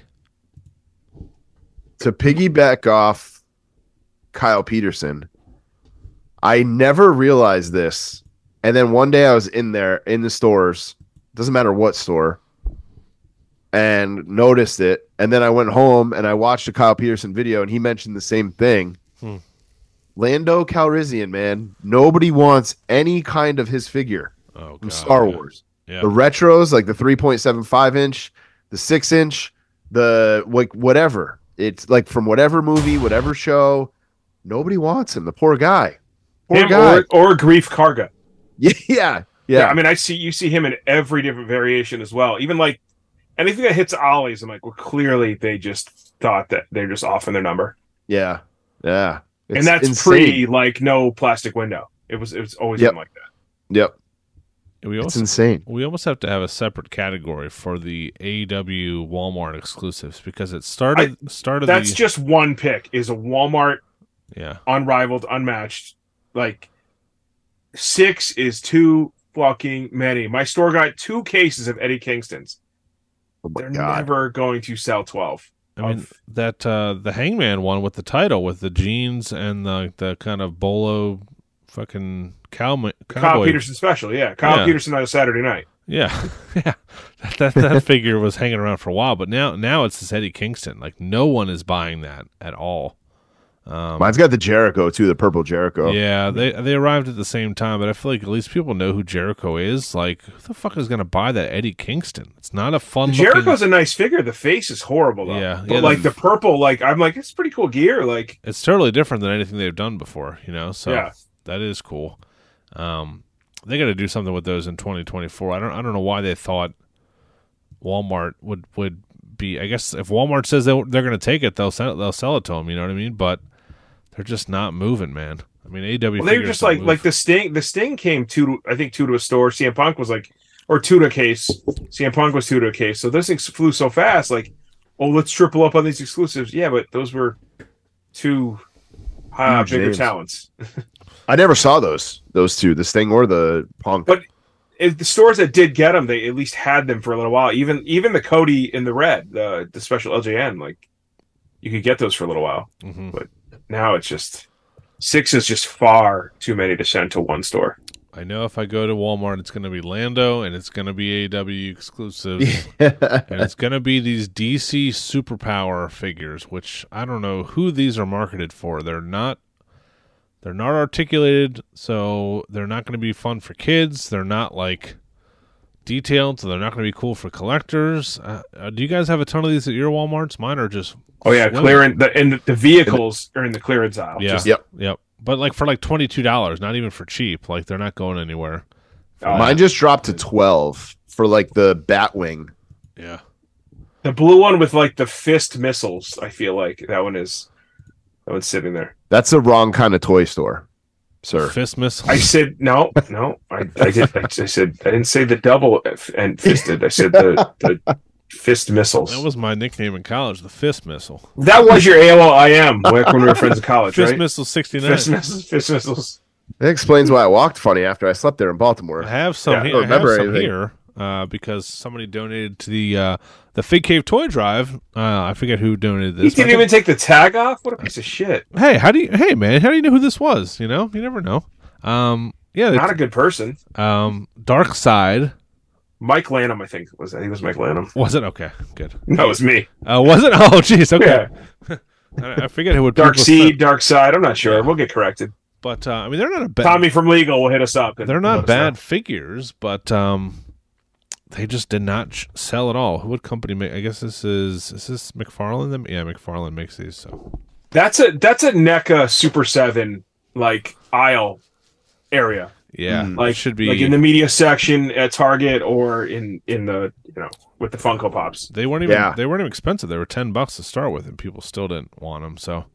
To piggyback off Kyle Peterson, I never realized this. And then one day I was in there in the stores, doesn't matter what store, and noticed it. And then I went home and I watched a Kyle Peterson video and he mentioned the same thing. Hmm. Lando Calrissian, man. Nobody wants any kind of his figure. Oh, from God, Star yeah. Wars. Yeah. The retros, like the three point seven five inch, the six inch, the like whatever. It's like from whatever movie, whatever show. Nobody wants him. The poor guy. Poor Him guy. or or Grief Karga. Yeah, yeah, Yeah. yeah. I mean, I see you see him in every different variation as well. Even like anything that hits ollies, I'm like, well, clearly they just thought that they're just off in their number, yeah, yeah. It's and that's insane. pre like no plastic window. It was it was always Yep. been like that. Yep, We it's also insane. we almost have to have a separate category for the A E W Walmart exclusives because it started started That's the just one pick. Is a Walmart yeah. unrivaled, unmatched. Like six is too fucking many. My store got two cases of Eddie Kingston's. Oh my They're god. never going to sell twelve. I mean of- that uh, the Hangman one with the title with the jeans and the the kind of bolo fucking cow Kyle cowboy. Peterson special, yeah. Kyle Yeah. Peterson on a Saturday night. Yeah, yeah. That, that that figure was hanging around for a while, but now now it's this Eddie Kingston. Like no one is buying that at all. Um, Mine's got the Jericho too, the purple Jericho. yeah, they they arrived at the same time, but I feel like at least people know who Jericho is. Like, who the fuck is going to buy that Eddie Kingston? It's not a fun. Jericho's looking, a nice figure. The face is horrible though. Yeah, But yeah, like the- the purple, like I'm like, it's pretty cool gear. Like It's totally different than anything they've done before. You know, so Yeah. that is cool. Um, they got to do something with those in twenty twenty-four. I don't I don't know why they thought Walmart would would be. I guess if Walmart says they, they're going to take it, they'll sell it, they'll sell it to them. You know what I mean? But they're just not moving, man. I mean, A E W. well, they were figures just don't like move. like the Sting. The Sting came two to I think two to a store. C M Punk was like or two to a case. C M Punk was two to a case. So those things flew so fast. Like, oh, let's triple up on these exclusives. Yeah, but those were two uh, Huge bigger names. talents. I never saw those those two, the Sting or the Punk. But if the stores that did get them, they at least had them for a little while. Even even the Cody in the red, the the special L J N, like you could get those for a little while. Mhm. But now it's just six is just far too many to send to one store. I know if I go to Walmart, it's going to be Lando and it's going to be A E W exclusives. yeah. And it's going to be these D C Superpower figures, which I don't know who these are marketed for. They're not they're not articulated, so they're not going to be fun for kids. They're not like detailed, so they're not going to be cool for collectors. Uh, uh, do you guys have a ton of these at your Walmarts? Mine are just Oh yeah, swimming. clearance the and the vehicles are in the clearance aisle. Yeah. Just- Yep. Yep. But like for like twenty-two dollars, not even for cheap. Like they're not going anywhere. uh, Mine just dropped to twelve for like the Batwing. Yeah. the blue one with like the fist missiles. I feel like that one is that one's sitting there. That's the wrong kind of toy store, sir. Fist missile. I said no, no. I, I did. I, I said I didn't say the double f- and fisted. I said the, the fist missiles. That was my nickname in college, the fist missile. That was your A O L I M when we were friends in college, Fist right? missile sixty-nine. Fist missiles. Fist missiles. That explains why I walked funny after I slept there in Baltimore. I have some Yeah, I here. don't I have remember some anything. here uh, because somebody donated to the uh, the Fig Cave Toy Drive. Uh, I forget who donated He this. didn't but I even take the tag off. What a piece of shit! think- hey, how do you? Hey, man, how do you know who this was? You know, you never know. Um, yeah, Not a good person. um, Dark Side Mike Lanham, I think was that. He was Mike Lanham. was it? Okay, good. That was me. Uh, was it? Oh, jeez. Okay, Yeah. I, I forget who would Dark Seed, Dark Side. I'm not sure. We'll get corrected. but uh, I mean, they're not a bad. Tommy from Legal will hit us up. and They're let not us bad know. figures, but um, they just did not sh- sell at all. Who would company make? I guess this is is this McFarlane? Them? Yeah, McFarlane makes these. So That's a that's a NECA Super Seven like aisle area. yeah, Mm. Like it should be. like in the media section at Target or in in the you know with the Funko Pops. they weren't even Yeah. they weren't even expensive. They were ten bucks to start with, and people still didn't want them. So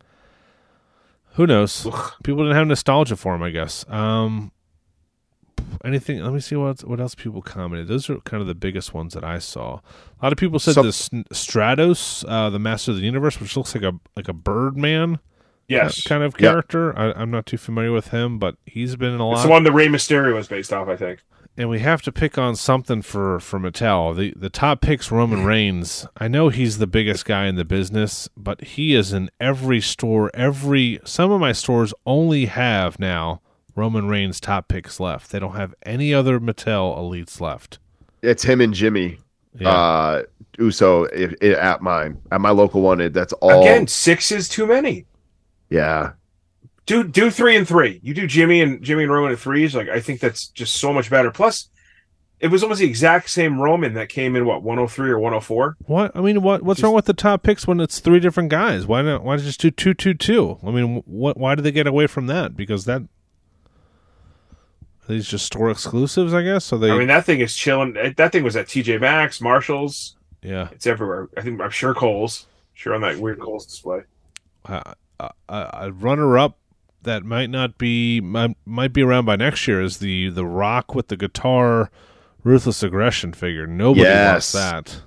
who knows? Ugh. People didn't have nostalgia for them, I guess. Um, anything? Let me see what what else people commented. Those are kind of the biggest ones that I saw. A lot of people said So- this Stratos, uh, the Master of the Universe, which looks like a like a Birdman Yes, kind of Yeah. character. I, I'm not too familiar with him, but he's been in a it's lot. the one that Rey Mysterio was based off. I think. And we have to pick on something for for Mattel. The the top pick's Roman Reigns. I know he's the biggest guy in the business, but he is in every store. Every some of my stores only have now Roman Reigns top picks left. They don't have any other Mattel elites left. It's him and Jimmy Yeah. uh, Uso if, i at mine at my local one. It, that's all. Again, six is too many. Yeah, do do three and three. You do Jimmy and Jimmy and Roman at threes. Like I think that's just so much better. Plus, it was almost the exact same Roman that came in what one oh three or one oh four. What I mean, what what's Just- wrong with the top picks when it's three different guys? Why not? Why just do two, two, two? I mean, what? Why did they get away from that? Because that are these just store exclusives, I guess. So they, I mean, that thing is chilling. That thing was at T J Maxx, Marshalls. yeah. It's everywhere. I think I'm sure Kohl's. Sure on that weird Kohl's display. A uh, uh, runner up that might not be might, might be around by next year is the the Rock with the guitar Ruthless Aggression figure. Nobody Yes. wants that.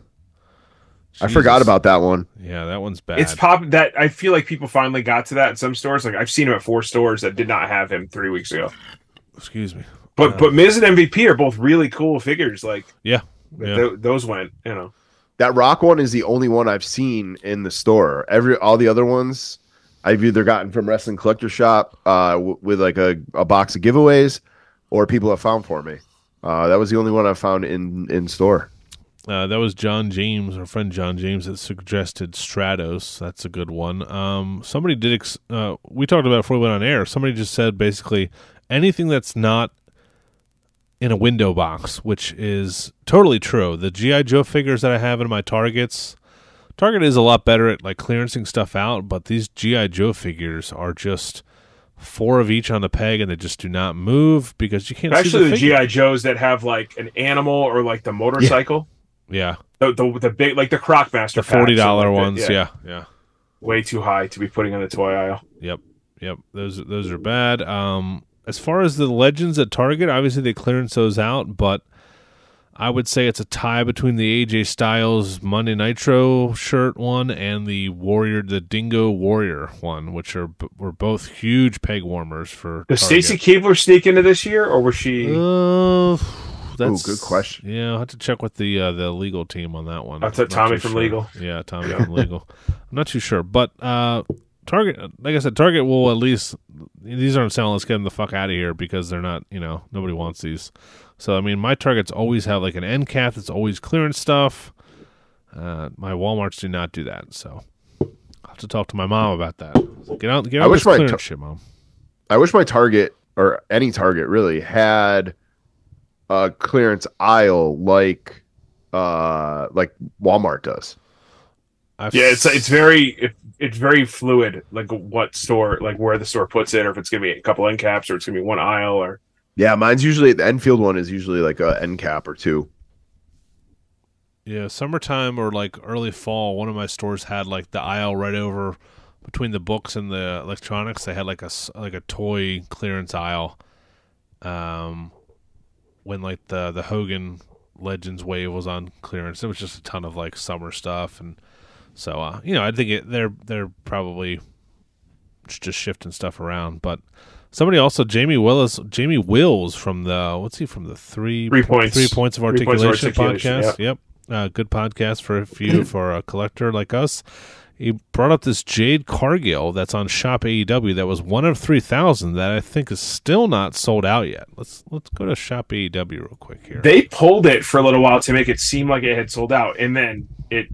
I forgot Jesus. about that one. Yeah, that one's bad. It's pop that I feel like people finally got to that in some stores. Like I've seen him at four stores that did not have him three weeks ago. Excuse me. But Uh, but Miz and M V P are both really cool figures. Like Yeah. Yeah. th- those went, you know. That Rock one is the only one I've seen in the store. Every all the other ones I've either gotten from Wrestling Collector Shop uh, w- with like a, a box of giveaways, or people have found for me. Uh, that was the only one I found in in store. Uh, that was John James, our friend John James, that suggested Stratos. That's a good one. Um, somebody did. Ex- uh, we talked about it before we went on air. Somebody just said basically anything that's not in a window box, which is totally true. The G I. Joe figures that I have in my Targets, Target is a lot better at like clearancing stuff out, but these G I. Joe figures are just four of each on the peg, and they just do not move because you can't see Actually, the, the G figure. I Joes that have like an animal or like the motorcycle, Yeah, the, the the big like the Crocmaster, the packs, forty dollar something like ones. that. Yeah, yeah. way too high to be putting in the toy aisle. Yep, yep. Those those are bad. Um, as far as the legends at Target, obviously they clearance those out, but I would say it's a tie between the A J Styles Monday Nitro shirt one and the Warrior, the Dingo Warrior one, which are were both huge peg warmers for. Does Target. Stacy Keebler sneak into this year, or was she? Uh, that's good question. Yeah, I'll have to check with the uh, the legal team on that one. That's it, I'm not Tommy too from sure. legal. Yeah, Tommy from legal. I'm not too sure, but uh, Target, like I said, Target will at least. These aren't selling. Let's get them the fuck out of here because they're not. You know, nobody wants these. So I mean, my Targets always have like an end cap that's always clearance stuff. Uh, my WalMarts do not do that. So I'll have to talk to my mom about that. Get out, get I out wish this my clearance Tar- shit, mom. I wish my Target or any Target really had a clearance aisle like uh like Walmart does. I've Yeah, it's it's very it, it's very fluid. Like what store, like where the store puts it, or if it's gonna be a couple end caps, or it's gonna be one aisle, or Yeah, mine's usually the Enfield one is usually like a end cap or two. Yeah, summertime or like early fall, one of my stores had like the aisle right over between the books and the electronics. They had like a s- like a toy clearance aisle. Um, when like the the Hogan Legends wave was on clearance, it was just a ton of like summer stuff, and so uh, you know, I think it, they're they're probably just shifting stuff around. But somebody also, Jamie Willis, Jamie Wills from the what's he from the three Three points. three points of Three Points of articulation, Articulation, podcast. Yep. Uh, good podcast for if you for a collector like us. He brought up this Jade Cargill that's on Shop A E W that was one of three thousand that I think is still not sold out yet. Let's let's go to Shop A E W real quick here. they pulled it for a little while to make it seem like it had sold out, and then it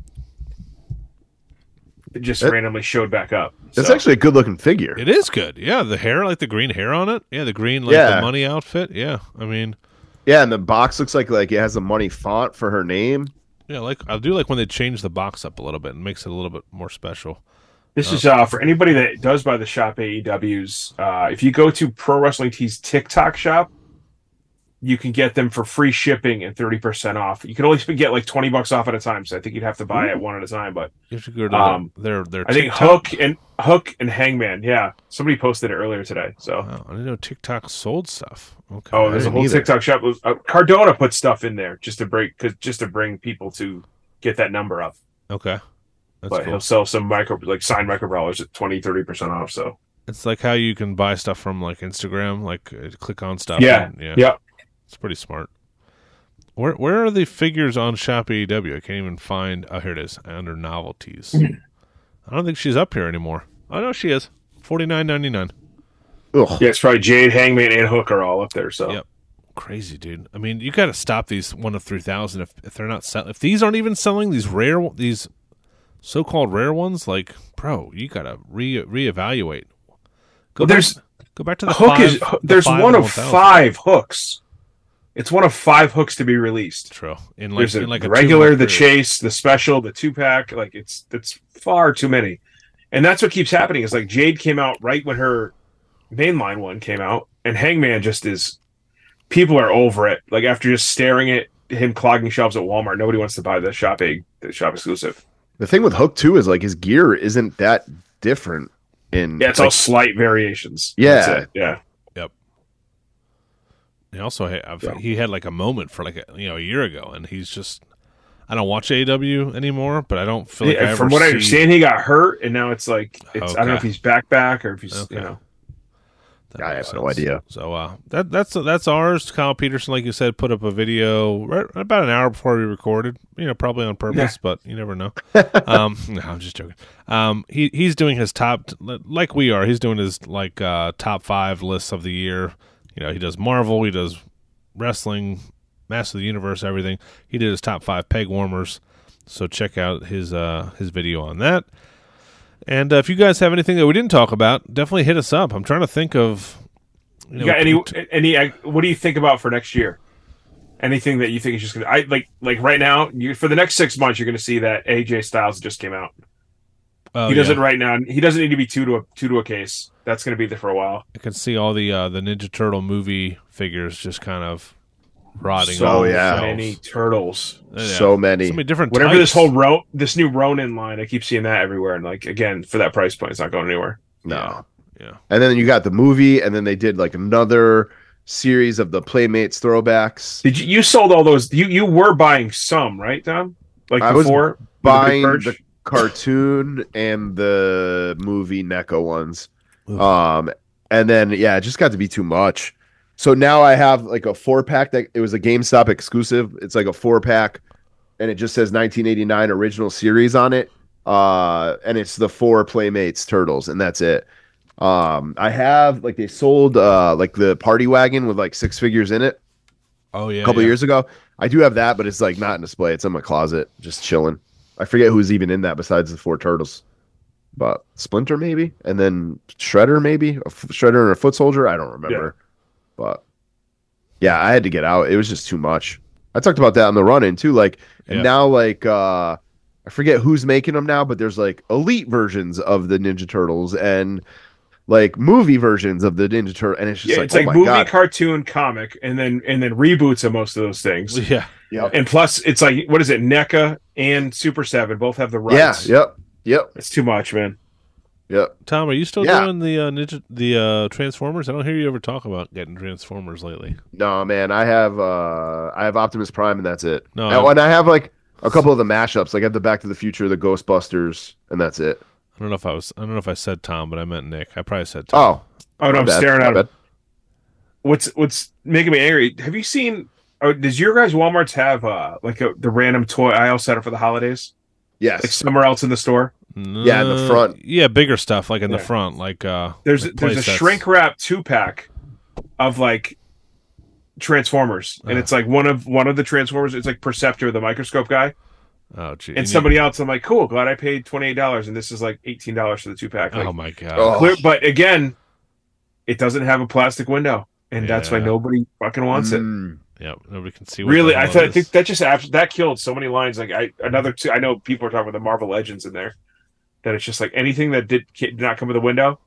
it just That- randomly showed back up. That's So, actually a good looking figure. It is good. Yeah, the hair, like the green hair on it. Yeah, the green like Yeah. the money outfit. Yeah, I mean, Yeah, and the box looks like like it has a money font for her name. yeah, like I do like when they change the box up a little bit and makes it a little bit more special. this is uh, for anybody that does buy the Shop A E Ws. Uh, if you go to Pro Wrestling Tees TikTok shop, you can get them for free shipping and thirty percent off. You can only get like twenty bucks off at a time, so I think you'd have to buy it one at a time. But You should go to Um, their their. I think TikTok. Hook and Hook and Hangman, yeah, somebody posted it earlier today. So Wow, I didn't know TikTok sold stuff. Okay. oh, there's a didn't whole either. TikTok shop. Uh, Cardona put stuff in there just to break, cause just to bring people to get that number up. Okay. That's But cool. he'll sell some micro, like signed micro brawlers at twenty, thirty percent off. So It's like how you can buy stuff from like Instagram, like uh, click on stuff. yeah, and- yeah, yeah. It's pretty smart. Where where are the figures on Shop A E W? I can't even find. Oh, here it is under novelties. I don't think she's up here anymore. Oh no, she is. Forty nine ninety nine. Ugh. Yeah, it's probably Jade, Hangman, and Hook are all up there. So Yep. Crazy, dude. I mean, you got to stop these one of three thousand if if they're not sell- if these aren't even selling these rare these so called rare ones. Like, bro, you got to re reevaluate. Go Well, back, there's go back to the Hook five. is the there's five one and of one thousand. five hooks. It's one of five hooks to be released. True. In like, There's a, in like the a regular, two-month the period. chase, the special, the two pack. Like it's that's far too many, and that's what keeps happening. Is like Jade came out right when her mainline one came out, and Hangman just is. People are over it. Like after just staring at him clogging shelves at Walmart, nobody wants to buy the shop egg, the shop exclusive. The thing with Hook too is like his gear isn't that different. In Yeah, it's like, all slight variations. Yeah. That's it. Yeah. He also had, I've- Yeah. he had like a moment for like a, you know a year ago, and he's just I don't watch A E W anymore, but I don't feel like I Yeah, ever from what I see- understand, he got hurt, and now it's like it's. I don't know if Okay. he's back back or if he's Okay. you know. That I makes have no sense. idea. So uh, that that's that's ours. Kyle Peterson, like you said, put up a video right, about an hour before we recorded. You know, probably on purpose, but you never know. um, no, I'm just joking. Um, he he's doing his top, like we are. He's doing his like uh, top five lists of the year. You know, he does Marvel, he does wrestling, Master of the Universe, everything. He did his top five peg warmers. So check out his uh, his video on that. And uh, if you guys have anything that we didn't talk about, definitely hit us up. I'm trying to think of. You, You know, got any t- any? uh, What do you think about for next year? Anything that you think is just gonna? I like like right now. You for the next six months, you're gonna see that A J Styles just came out. oh, he doesn't yeah. right now. He doesn't need to be two to a two to a case. That's gonna be there for a while. I can see all the uh, the Ninja Turtle movie figures just kind of rotting. So on Oh, yeah. themselves. many turtles. Yeah. So many. So many different. Whatever types. this whole ro this new Ronin line, I keep seeing that everywhere. And like again, for that price point, it's not going anywhere. No. Yeah. And then you got the movie, and then they did like another series of the Playmates throwbacks. Did you you sold all those? You you were buying some, right, Tom? Like I was before with the big Buying purge? the cartoon and the movie NECA ones. Oof. Um, and then yeah, it just got to be too much. So now I have like a four pack that it was a GameStop exclusive. It's like a four pack, and it just says nineteen eighty-nine original series on it. Uh, and it's the four Playmates Turtles, and that's it. Um, I have like they sold uh like the party wagon with like six figures in it Oh yeah. a couple yeah. years ago. I do have that, but it's like not in display. It's in my closet, just chilling. I forget who's even in that besides the four turtles, but Splinter maybe, and then Shredder maybe, a F- Shredder and a Foot Soldier. I don't remember, but yeah, I had to get out. It was just too much. I talked about that on the run-in too. Like, and Yeah. now like uh, I forget who's making them now, but there's like elite versions of the Ninja Turtles and like movie versions of the Ninja Turtle, and it's just Yeah, like, it's oh like my movie, God. cartoon, comic, and then and then reboots of most of those things. Yeah. Yep. And plus, it's like what is it? NECA and Super Seven both have the Yeah. rights. Yep. Yep. It's too much, man. Yep. Tom, are you still Yeah. doing the uh, Ninja the uh, Transformers? I don't hear you ever talk about getting Transformers lately. No, man, I have uh I have Optimus Prime and that's it. No, Oh, I- and I have like a couple of the mashups. Like I have the Back to the Future, the Ghostbusters, and that's it. I don't know if I was. I don't know if I said Tom, but I meant Nick. I probably said Tom. Oh, Oh no, my I'm bad, staring my at him. bad. What's what's making me angry? Have you seen? Oh, does your guys' WalMarts have uh like a, the random toy aisle set up for the holidays? Like Yes. somewhere else in the store? Yeah, in the Uh, front. Yeah, bigger stuff like in the Yeah. front, like uh. There's like there's play a sets. shrink wrap two pack of like Transformers, and Uh. it's like one of one of the Transformers. It's like Perceptor, the microscope guy, Oh, gee. and somebody else. I'm like, cool, glad I paid twenty eight dollars, and this is like eighteen dollars for the two pack. Like, Oh my god. Oh. clear, but again, it doesn't have a plastic window, and that's why Yeah. nobody fucking wants it. Mm. Yep. Nobody can see. What Really, the I hell thought it I think is. that just abs- that killed so many lines. Like I another two, I know people are talking about the Marvel Legends in there. That it's just like anything that did, did not come with a window,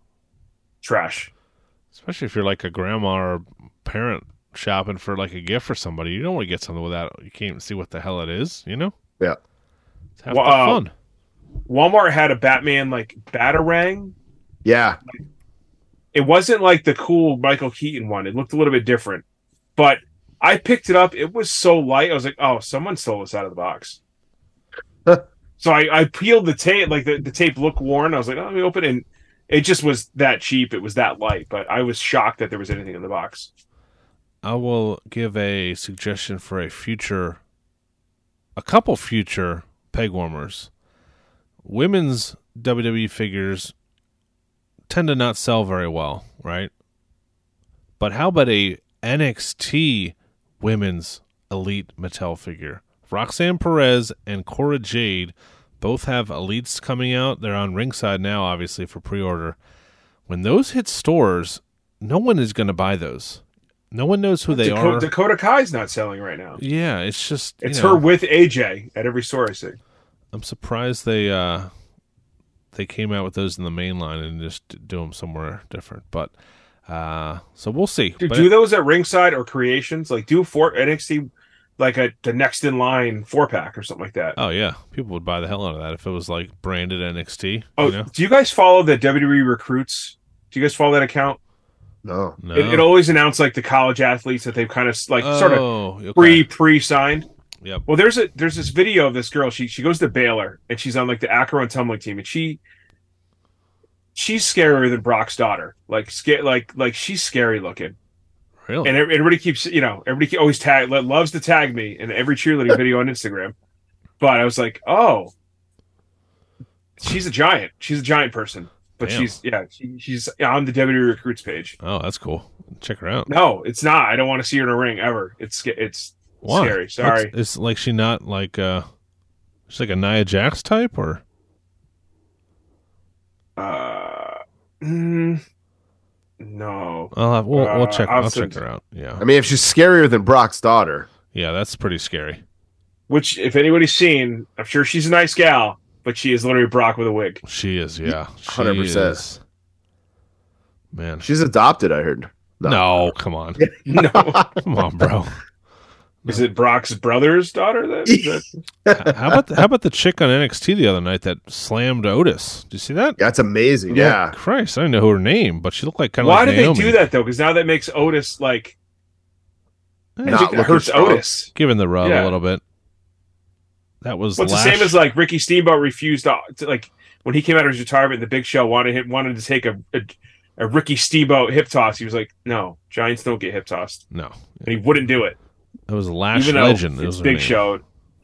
trash. Especially if you're like a grandma or parent shopping for like a gift for somebody, you don't want to get something without you can't even see what the hell it is. You know. Yeah. It's half Well, the uh, fun. Walmart had a Batman like Batarang. Yeah. It wasn't like the cool Michael Keaton one. It looked a little bit different, but I picked it up. It was so light. I was like, oh, someone stole this out of the box. So I, I peeled the tape, like the, the tape looked worn. I was like, oh, let me open it. And it just was that cheap. It was that light, but I was shocked that there was anything in the box. I will give a suggestion for a future, a couple future peg warmers. Women's W W E figures tend to not sell very well, right? But how about a N X T women's elite Mattel figure? Roxanne Perez and Cora Jade both have elites coming out. They're on Ringside now, obviously, for pre-order. when those hit stores, no one is going to buy those. No one knows who they Dakota, are. Dakota Kai's not selling right now. Yeah, it's just It's you know, her with A J at every store I see. I'm surprised they uh, they came out with those in the main line and just do them somewhere different. But uh, so we'll see. Do, But do those at Ringside or Creations? Like do for N X T like a the next in line four pack or something like that. oh yeah, people would buy the hell out of that if it was like branded N X T. Oh, you know? do you guys follow the W W E Recruits? Do you guys follow that account? No. No. It, it always announces like the college athletes that they've kind of like sort of oh, okay. pre pre signed. Yep. Well, there's a there's this video of this girl. She she goes to Baylor and she's on like the acro and tumbling team, and she she's scarier than Brock's daughter. Like sca- like like she's scary looking. Really? And everybody keeps you know everybody always tag loves to tag me in every cheerleading video on Instagram. But I was like, oh, she's a giant. She's a giant person. But Damn. she's yeah she, she's on the W W E Recruits page. Oh, that's cool. Check her out. No, it's not. I don't want to see her in a ring ever. It's it's Why? scary. Sorry. What's- It's like she not like uh, she's like a Nia Jax type or Uh, mm, no. I'll have, we'll, we'll Uh, check. I'll I'll send- check her out. Yeah, I mean, if she's scarier than Brock's daughter, yeah, that's pretty scary. Which, if anybody's seen, I'm sure she's a nice gal, but she is literally Brock with a wig. She is. Yeah, She one hundred percent. is. Man, she's adopted. I heard. no, come on, No, come on, bro. is it Brock's brother's daughter? That, is that- how about the, how about the chick on N X T the other night that slammed Otis? Did you see that? That's amazing. Yeah. Yeah. Christ, I didn't know her name, but she looked like kind of Why like did Naomi. they do that though? Because now that makes Otis like. Eh, I Not think that looking hurts strong. Otis. giving the rub Yeah. a little bit. That was Well, it's last... the same as like Ricky Steamboat refused to, to like when he came out of his retirement. The Big Show wanted him wanted to take a, a a Ricky Steamboat hip toss. He was like, "No, Giants don't get hip tossed," no. and he wouldn't do it. It was Lash Even though Legend. It it's was her Big name. Show.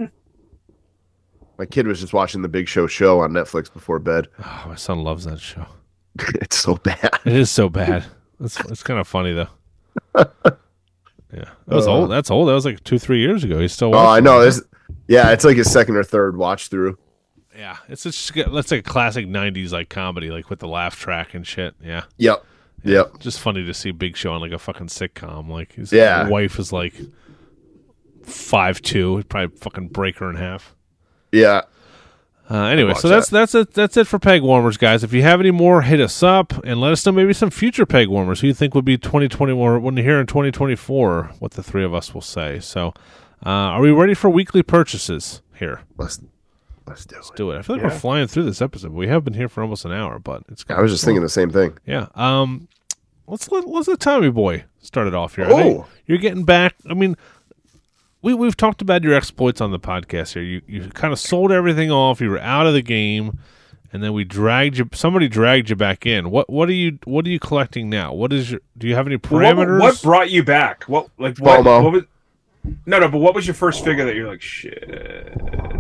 My kid was just watching the Big Show show on Netflix before bed. Oh, my son loves that show. It's so bad. It is so bad. It's it's kind of funny though. Yeah, that was Uh, old. That's old. That was like two, three years ago. He's still. Oh, I watching know. it. This, yeah, it's like his second or third watch through. Yeah, it's just that's like a classic nineties like comedy, like with the laugh track and shit. Yeah, Yep. Yep. just funny to see Big Show on like a fucking sitcom. Like his Yeah. wife is like five two. He'd probably fucking break her in half. Yeah. Uh, anyway, Watch so that's that's it. That's it for peg warmers, guys. If you have any more, hit us up and let us know maybe some future peg warmers who you think would be twenty twenty-one when you're here in twenty twenty-four. What the three of us will say. So, uh, are we ready for weekly purchases here? Let's let's do it. Do it. I feel like Yeah. we're flying through this episode. We have been here for almost an hour, but it's. I was just thinking the same thing. Yeah. Um. Let's let let's let Tommy Boy start it off here. I think Oh. you're getting back. I mean, we we've talked about your exploits on the podcast here. You you kind of sold everything off. You were out of the game, and then we dragged you. Somebody dragged you back in. What what are you what are you collecting now? What is your? Do you have any What, parameters? what brought you back? What like what, FOMO. what was? No, no. But what was your first figure that you're like shit?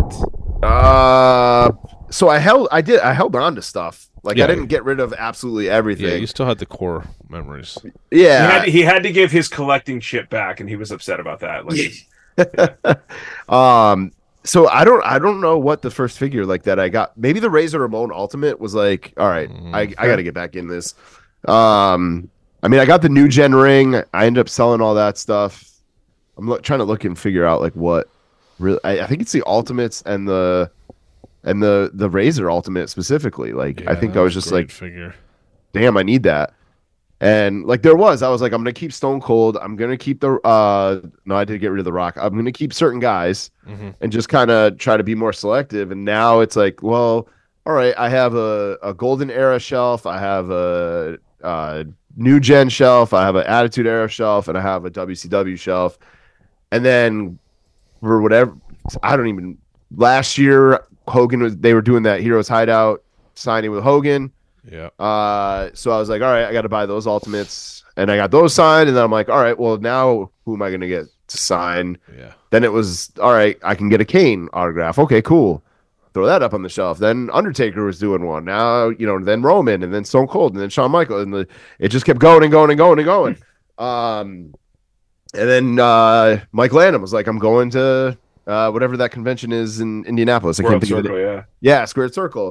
Uh, so I held, I did, I held on to stuff. Like Yeah. I didn't get rid of absolutely Yeah, everything. you still had the core memories. He Yeah. had, to, he had to give his collecting shit back, and he was upset about that. Like, um. So I don't, I don't know what the first figure like that I got. Maybe the Razor Ramon Ultimate was like, all right, Mhm. I, I got to get back in this. Um. I mean, I got the new gen ring. I ended up selling all that stuff. I'm lo- trying to look and figure out like what really. I, I think it's the Ultimates and the and the the Razor Ultimate specifically. Like I Yeah, think that I was a just great like, figure. damn, I need that. And like there was, I was like, I'm gonna keep Stone Cold. I'm gonna keep the uh no, I did get rid of the Rock. I'm gonna keep certain guys hmm and just kind of try to be more selective. And now it's like, well, all right, I have a, a golden era shelf, I have a, uh new gen shelf, I have an attitude era shelf, and I have a W C W shelf. And then for whatever, I don't even. Last year, Hogan was they were doing that Heroes Hideout signing with Hogan. Yeah. Uh, so I was like, all right, I got to buy those Ultimates, and I got those signed. And then I'm like, all right, well now who am I going to get to sign? Yeah. Then it was all right, I can get a Kane autograph. Okay, cool. Throw that up on the shelf. Then Undertaker was doing one. Now you know, then Roman, and then Stone Cold, and then Shawn Michaels, and the, it just kept going and going and going and going. Um, and then uh, Mike Lanham was like, I'm going to uh, whatever that convention is in Indianapolis. I World can't think of it. Circle, yeah. Yeah, Squared Circle.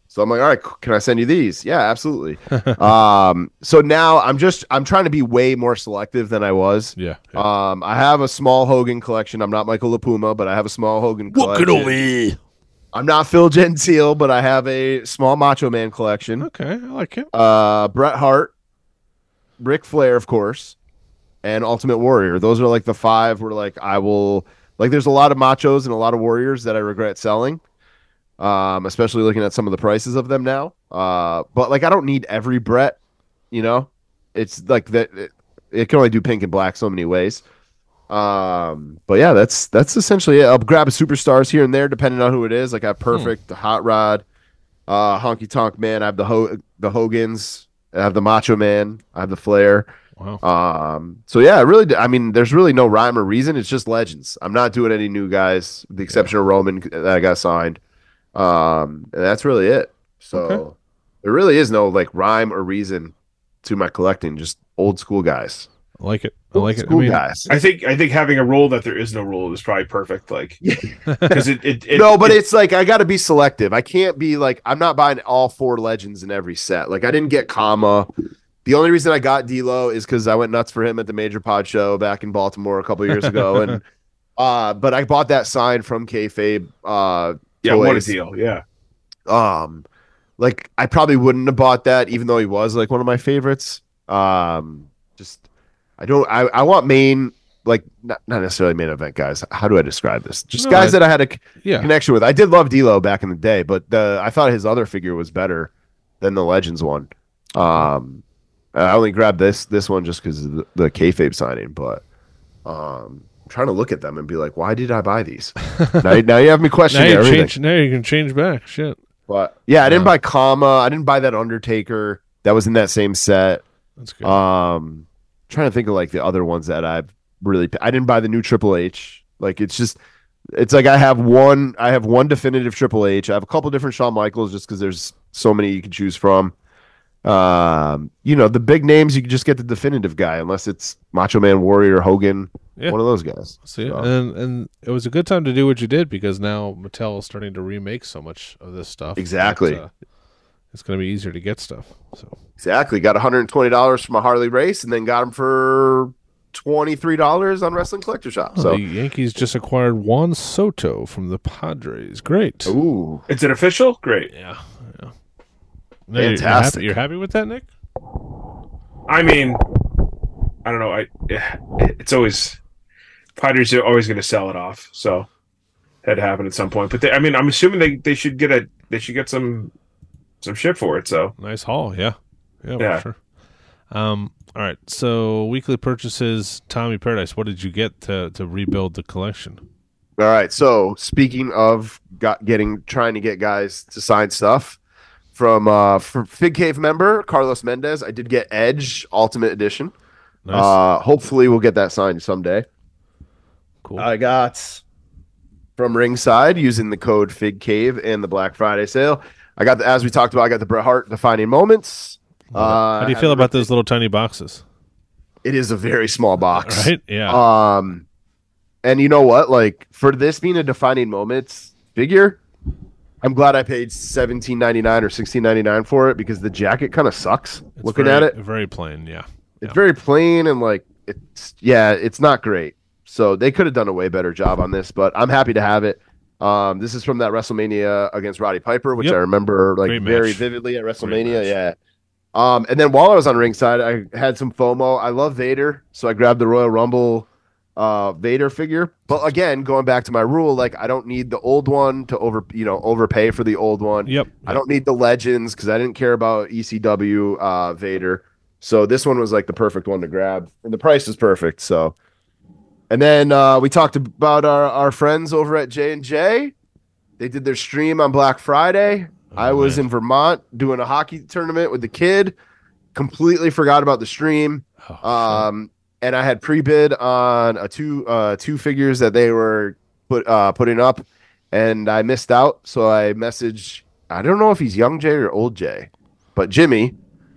So I'm like, all right, can I send you these? Yeah, absolutely. um, so now I'm just I'm trying to be way more selective than I was. Yeah. yeah. Um, I have a small Hogan collection. I'm not Michael LaPuma, but I have a small Hogan collection. I'm not Phil Gentile, but I have a small Macho Man collection. Okay, I like it. Uh, Bret Hart, Ric Flair, of course, and Ultimate Warrior. Those are like the five where like I will like. There's a lot of Machos and a lot of Warriors that I regret selling. Um, especially looking at some of the prices of them now. Uh, but like I don't need every Bret, you know. It's like that. It, it can only do pink and black so many ways. Um, but yeah, that's that's essentially it. I'll grab a superstars here and there depending on who it is. Like I have Perfect, hmm. the Hot Rod, uh, Honky Tonk Man. I have the Ho- the Hogans. I have the Macho Man. I have the Flair. Wow. Um, so yeah, really, I mean, there's really no rhyme or reason. It's just legends. I'm not doing any new guys, with the exception yeah. of Roman that I got signed. Um, and that's really it. So okay. there really is no like rhyme or reason to my collecting. Just old school guys. I like it. I like old it. School I mean, guys. I think I think having a rule that there is no rule is probably perfect. Like, because it, it, it no, but it, it's like I got to be selective. I can't be like I'm not buying all four legends in every set. Like I didn't get Kama. The only reason I got D'Lo is because I went nuts for him at the Major Pod show back in Baltimore a couple years ago, and uh, but I bought that sign from Kayfabe. Uh, Yeah, toys. what a deal. Yeah. Um, like I probably wouldn't have bought that, even though he was like one of my favorites. Um, just I don't I, I want main like not, not necessarily main event guys. How do I describe this? Just no, guys I, that I had a yeah. connection with. I did love D'Lo back in the day, but the I thought his other figure was better than the Legends one. Um, I only grabbed this this one just because of the, the kayfabe signing, but um. I'm trying to look at them and be like, why did I buy these? now, now you have me questioning now you everything. Change, now you can change back. Shit. But yeah, I didn't buy Kama. I didn't buy that Undertaker. That was in that same set. That's good. Um, trying to think of like the other ones that I've really. I didn't buy the new Triple H. Like it's just, it's like I have one. I have one definitive Triple H. I have a couple different Shawn Michaels just because there's so many you can choose from. Um, you know, the big names you can just get the definitive guy unless it's Macho Man, Warrior, Hogan. Yeah. One of those guys. See, so. and and it was a good time to do what you did because now Mattel is starting to remake so much of this stuff. Exactly. That, uh, it's going to be easier to get stuff. So exactly. Got one hundred twenty dollars from a Harley race, and then got them for twenty-three dollars on Wrestling Collector Shop. Oh, so the Yankees just acquired Juan Soto from the Padres. Great. Ooh, is it official? Great. Yeah. Yeah. Fantastic. You're happy, you're happy with that, Nick? I mean, I don't know. I it's always. Padres are always going to sell it off, so that had to happen at some point. But they, I mean, I'm assuming they, they should get a they should get some some shit for it. So nice haul, yeah, yeah, yeah. For sure. Um, all right, so weekly purchases, Tommy Paradise. What did you get to to rebuild the collection? All right, so speaking of got getting trying to get guys to sign stuff from uh for Fig Cave member Carlos Mendez, I did get Edge Ultimate Edition. Nice. Uh, hopefully we'll get that signed someday. Cool. I got from Ringside using the code Fig Cave and the Black Friday sale. I got the, as we talked about, I got the Bret Hart Defining Moments. Uh, How do you feel about those little tiny boxes? It is a very small box, right? Yeah. Um, and you know what? Like for this being a Defining Moments figure, I'm glad I paid seventeen ninety-nine or sixteen ninety-nine for it because the jacket kind of sucks. It's looking very, at it, very plain. Yeah. It's yeah. very plain and like it's yeah, it's not great. So they could have done a way better job on this, but I'm happy to have it. Um, this is from that WrestleMania against Roddy Piper, which yep. I remember like Great very match. vividly at WrestleMania. Yeah. Um, and then while I was on Ringside, I had some FOMO. I love Vader, so I grabbed the Royal Rumble uh, Vader figure. But again, going back to my rule, like I don't need the old one to over, you know, overpay for the old one. Yep. I don't need the Legends because I didn't care about E C W uh, Vader. So this one was like the perfect one to grab, and the price was perfect. So. And then uh, we talked about our, our friends over at J and J. They did their stream on Black Friday. Oh, I was man. in Vermont doing a hockey tournament with the kid. Completely forgot about the stream. Oh, um, and I had pre-bid on a two uh, two figures that they were put uh, putting up, and I missed out. So I messaged, I don't know if he's Young Jay or Old Jay, but Jimmy,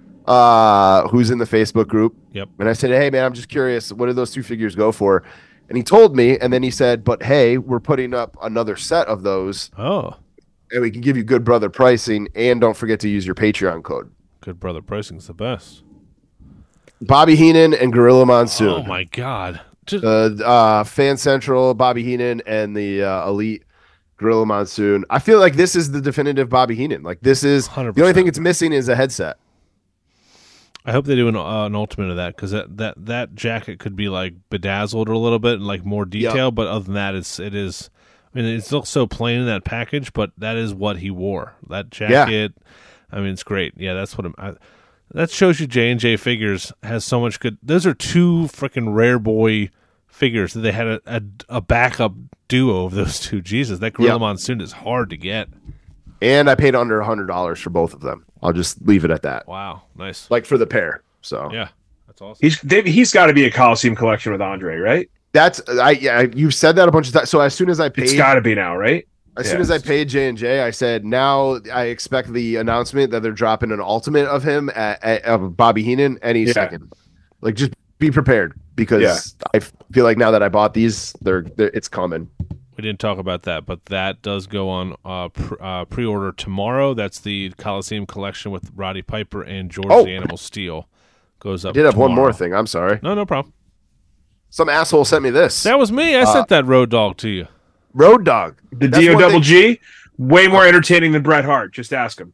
uh, who's in the Facebook group. Yep. And I said, hey, man, I'm just curious. What did those two figures go for? And he told me, and then he said, but hey, we're putting up another set of those. Oh. and we can give you good brother pricing. And don't forget to use your Patreon code. Good brother pricing's the best. Bobby Heenan and Gorilla Monsoon. Oh my god. Just, Uh, uh, Fan Central, Bobby Heenan, and the uh, Elite Gorilla Monsoon. I feel like this is the definitive Bobby Heenan. Like this is one hundred percent. the only thing it's missing is a headset. I hope they do an, uh, an ultimate of that because that, that, that jacket could be like bedazzled a little bit and like more detail. Yep. But other than that, it's it is. I mean, it looks so plain in that package, but that is what he wore. That jacket. Yeah. I mean, it's great. Yeah, that's what I'm. I, that shows you J and J Figures has so much good. Those are two freaking rare boy figures. They had a, a, a backup duo of those two. Jesus, that Gorilla yep. Monsoon is hard to get. And I paid under a hundred dollars for both of them. I'll just leave it at that. Wow, nice. Like for the pair. So yeah, that's awesome. He's he's got to be a Coliseum collection with Andre, right? That's I yeah. You've said that a bunch of times. So as soon as I paid, it's got to be now, right? As yeah. soon as I paid J and J, I said now I expect the announcement that they're dropping an ultimate of him at, at of Bobby Heenan any yeah. second. Like just be prepared because yeah. I feel like now that I bought these, they're, they're it's coming. We didn't talk about that, but that does go on uh, pre- uh, pre-order tomorrow. That's the Coliseum collection with Roddy Piper and George oh. the Animal Steel. Goes up. I did have tomorrow. one more thing. I'm sorry. No, no problem. Some asshole sent me this. That was me. I uh, sent that Road Dog to you. Road Dog. The D O double G. Way more entertaining than Bret Hart. Just ask him.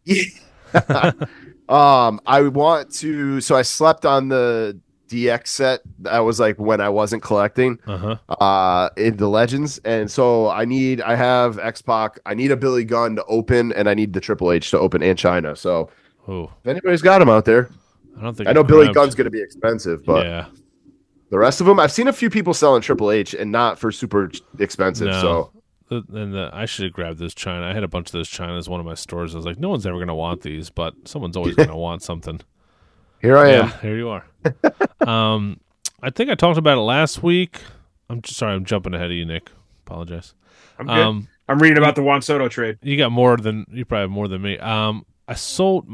um, I want to. So I slept on the D X set. That was like when I wasn't collecting. Uh-huh. Uh, in the Legends, and so I need. I have X-Pac. I need a Billy Gunn to open, and I need the Triple H to open, and China. So Ooh. if anybody's got them out there, I don't think I know Billy Gunn's going to be expensive, but yeah. The rest of them, I've seen a few people selling Triple H and not for super expensive. No. So. And the, I should have grabbed those China. I had a bunch of those Chinas. One of my stores. I was like, no one's ever going to want these, but someone's always going to want something. Here I yeah, am. Here you are. um, I think I talked about it last week. I'm just, sorry, I'm jumping ahead of you, Nick. Apologize. I'm good. Um, I'm reading about the Juan Soto trade. You got more than you probably have more than me. Um, I sold.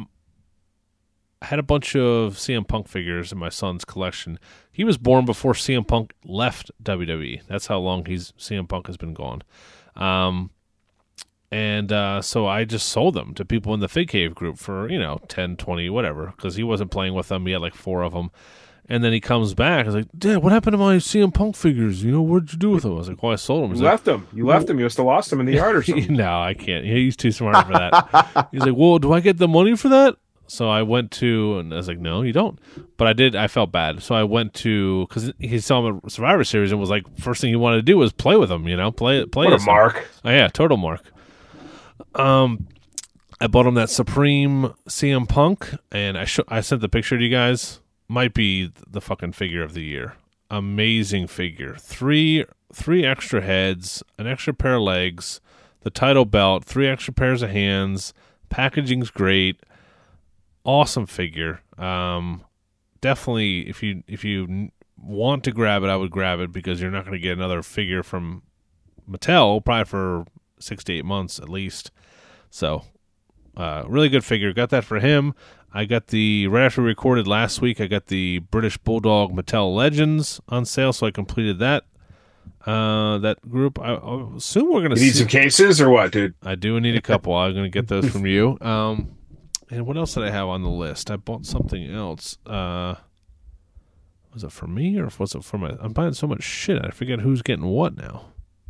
I had a bunch of C M Punk figures in my son's collection. He was born before C M Punk left W W E. That's how long he's C M Punk has been gone. Um, and uh, so I just sold them to people in the Fig Cave group for, you know, ten, twenty, whatever, because he wasn't playing with them. He had like four of them. And then he comes back. I was like, Dad, what happened to my C M Punk figures? You know, what'd you do with them? I was like, well, I sold them. You like, left them. You left them. You must have lost them in the yard or something. No, I can't. He's too smart for that. He's like, well, do I get the money for that? So I went to, and I was like, no, you don't. But I did, I felt bad. So I went to, because he saw him at Survivor Series and was like, first thing he wanted to do was play with him, you know, play play What a mark. Oh, yeah, total mark. Um, I bought him that Supreme C M Punk, and I sh- I sent the picture to you guys. Might be the fucking figure of the year. Amazing figure. Three three extra heads, an extra pair of legs, the title belt, three extra pairs of hands. Packaging's great. Awesome figure. Um, definitely, if you if you want to grab it, I would grab it because you're not going to get another figure from Mattel probably for six to eight months at least. So, uh, really good figure. Got that for him. I got the right after we recorded last week. I got the British Bulldog Mattel Legends on sale, so I completed that. Uh, that group. I, I assume we're going to need some cases or what, dude? I do need a couple. I'm going to get those from you. Um. And what else did I have on the list? I bought something else. Uh, was it for me or was it for my... I'm buying so much shit. I forget who's getting what now.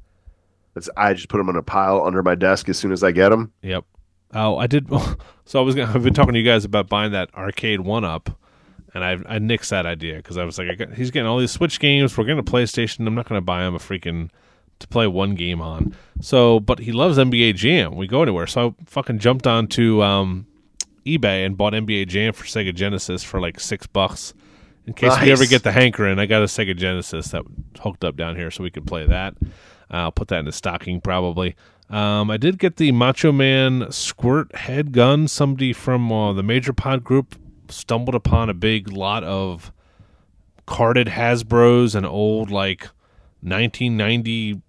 It's, I just put them in a pile under my desk as soon as I get them. Yep. Oh, I did... So I was gonna, I've been talking to you guys about buying that arcade one-up, and I I nixed that idea because I was like, I got, he's getting all these Switch games. We're getting a PlayStation. I'm not going to buy him a freaking... to play one game on. So, but he loves N B A Jam. We go anywhere. So I fucking jumped onto... Um, eBay and bought N B A Jam for Sega Genesis for like six bucks. In case nice. we ever get the hankering, I got a Sega Genesis that hooked up down here so we could play that. Uh, I'll put that in the stocking probably. Um, I did get the Macho Man squirt head gun. Somebody from uh, the Major Pod group stumbled upon a big lot of carded Hasbros and old like nineteen ninety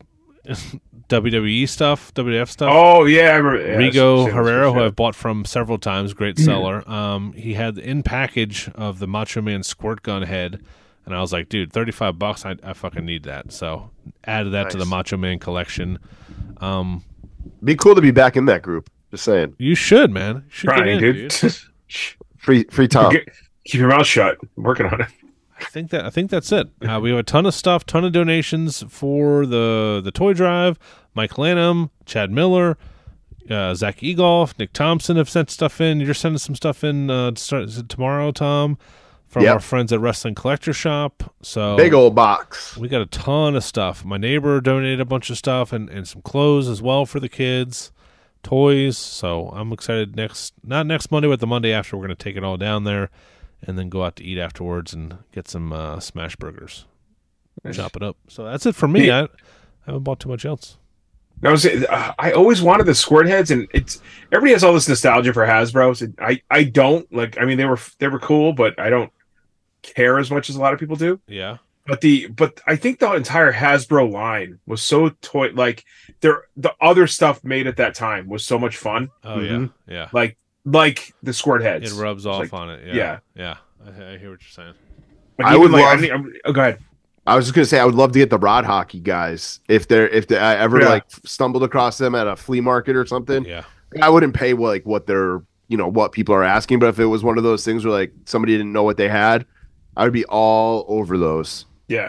W W E stuff, W W F stuff. Oh, yeah. I remember. Yeah, Rigo sure, Herrera, sure. who I've bought from several times, great seller. Um, he had the in package of the Macho Man squirt gun head, and I was like, dude, thirty-five bucks, I, I fucking need that. So added that nice. to the Macho Man collection. Um, be cool to be back in that group. Just saying. You should, man. You should Trying, get in, dude. dude. Free free Tom. Get- keep your mouth shut. I'm working on it. I think that I think that's it. Uh, we have a ton of stuff, ton of donations for the the toy drive. Mike Lanham, Chad Miller, uh, Zach Egolf, Nick Thompson have sent stuff in. You're sending some stuff in uh, to start, is it tomorrow, Tom, from Yep. our friends at Wrestling Collector Shop. So Big old box. we got a ton of stuff. My neighbor donated a bunch of stuff and, and some clothes as well for the kids, toys. So I'm excited. Next, not next Monday, but the Monday after, we're going to take it all down there and then go out to eat afterwards and get some uh, smash burgers, Nice. chop it up. So that's it for me. Yeah. I, I haven't bought too much else. I was uh, I always wanted the squirt heads, and it's everybody has all this nostalgia for Hasbro. So I I don't like. I mean, they were they were cool, but I don't care as much as a lot of people do. Yeah. But the but I think the entire Hasbro line was so toy like there the other stuff made at that time was so much fun. Oh Mhm. yeah. Yeah. Like like the squirt heads. It rubs off like- on it. Yeah. yeah. Yeah. I, I hear what you're saying. Like, I even, would like, love- I mean, I'm- oh, go ahead. I was just gonna say I would love to get the rod hockey guys if they're if they, I ever Yeah. like stumbled across them at a flea market or something. Yeah. I wouldn't pay like what they're you know what people are asking, but if it was one of those things where like somebody didn't know what they had, I would be all over those. Yeah.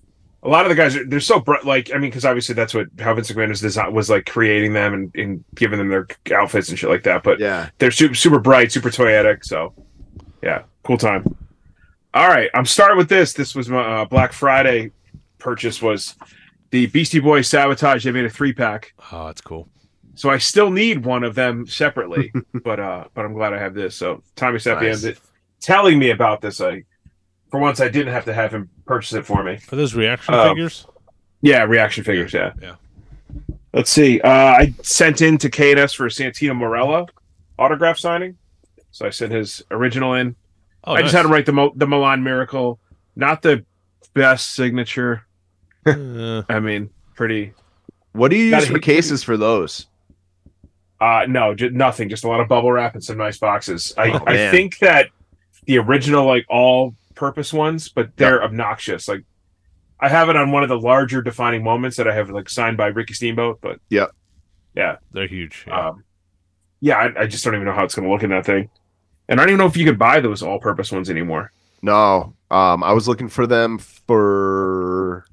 A lot of the guys are they're so bright. Like I mean, because obviously that's what how Vince McMahon was design was like creating them and, and giving them their outfits and shit like that. But Yeah, they're super super bright, super toyetic. So yeah, cool time. All right, I'm starting with this. This was my uh, Black Friday purchase. Was the Beastie Boys Sabotage? They made a three pack, Oh, that's cool. so I still need one of them separately. but uh, but I'm glad I have this. So Tommy Sapienza Nice. telling me about this. I for once I didn't have to have him purchase it for me. For those reaction Um, figures? Yeah, reaction figures. Yeah. Yeah. Let's see. Uh, I sent in to K and S for Santino Morella autograph signing. So I sent his original in. Oh, I just nice. had him write the Mo- the Milan Miracle. Not the best signature. Uh, I mean, pretty. what do you Gotta use for hit- cases for those? Uh, no, j- nothing. Just a lot of bubble wrap and some nice boxes. I, Oh, I man. think that the original, like all-purpose ones, but they're obnoxious. Like I have it on one of the larger defining moments that I have like signed by Ricky Steamboat. But they're huge. Yeah. um, yeah, I, I just don't even know how it's going to look in that thing. And I don't even know if you could buy those all-purpose ones anymore. No, um, I was looking for them for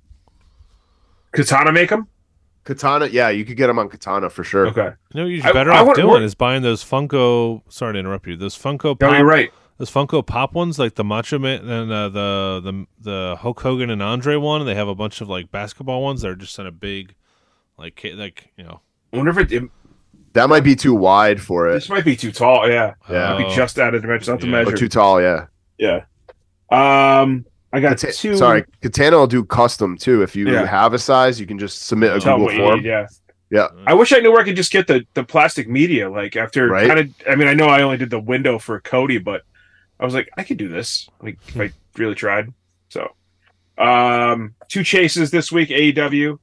Katana make them? Katana. Yeah, you could get them on Katana for sure. Okay. you know what you're I- better I off wanna- doing what- is buying those Funko. Sorry to interrupt you. Those Funko No, Pop, you're right. those Funko Pop ones, like the Macho Man and uh, the the the Hulk Hogan and Andre one. They have a bunch of like basketball ones that are just in a big, like ca- like you know. I wonder if it, it That might be too wide for it, this might be too tall. Yeah. Yeah. Might be just out of dimension, not to Yeah. measure. or too tall. Yeah. Yeah. Um, I got Kata- two. Sorry, Katana will do custom too. If you Yeah. have a size, you can just submit a Tell 'em Google what you form. need, yeah. Yeah. I wish I knew where I could just get the, the plastic media. Like after Right. kind of, I mean, I know I only did the window for Cody, but I was like, I could do this. Like if I really tried. So, um, two chases this week. A E W.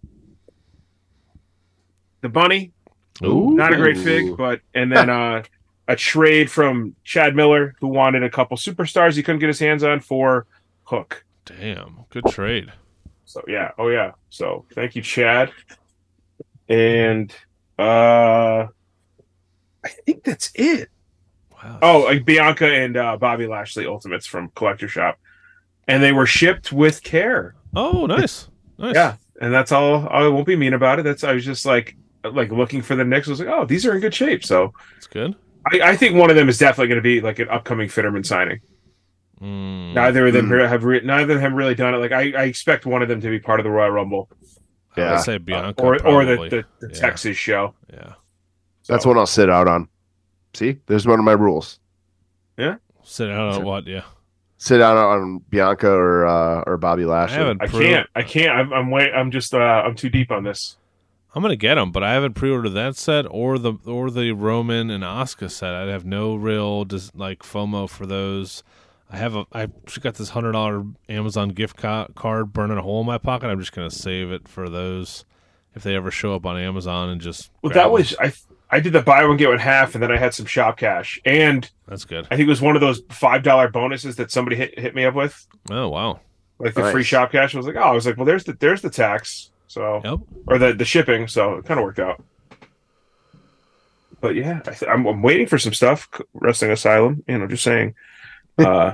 The bunny, Ooh. not a great fig, but and then uh, a trade from Chad Miller, who wanted a couple superstars he couldn't get his hands on for Hook. Damn, good trade. So yeah, oh yeah. So thank you, Chad. And uh I think that's it. Wow. Oh, like Bianca and uh, Bobby Lashley Ultimates from Collector Shop, and they were shipped with care. Oh, nice. Nice. Yeah, and that's all. I won't be mean about it. That's I was just like like looking for the Knicks. I was like, oh, these are in good shape. So It's good. I, I think one of them is definitely going to be like an upcoming Fitterman signing. Mm, Neither of them Mm. have re- neither of them have really done it. Like I, I expect one of them to be part of the Royal Rumble I Yeah. would say uh, Bianca or or the probably. the, the Yeah. Texas show. Yeah. That's So- one I'll sit out on. See, there's one of my rules. Sit out on what? Yeah. Sit out on Bianca or uh, or Bobby Lashley. haven't- I Pre- can't. I can't. I'm. I'm wait. I'm just. Uh, I'm too deep on this. I'm gonna get them, but I haven't pre-ordered that set or the or the Roman and Asuka set. I have no real dis, like FOMO for those. I have a I got this hundred dollar Amazon gift ca- card burning a hole in my pocket. I'm just gonna save it for those if they ever show up on Amazon and just. Well, grab that them. was. I. I did the buy one get one half, and then I had some shop cash, and That's good. I think it was one of those five dollar bonuses that somebody hit hit me up with, Oh wow. like the Nice. free shop cash. I was like, oh, I was like, well, there's the there's the tax, so Yep. or the the shipping, so it kind of worked out. but yeah, I th- I'm, I'm waiting for some stuff. Wrestling Asylum, you know, just saying. Uh,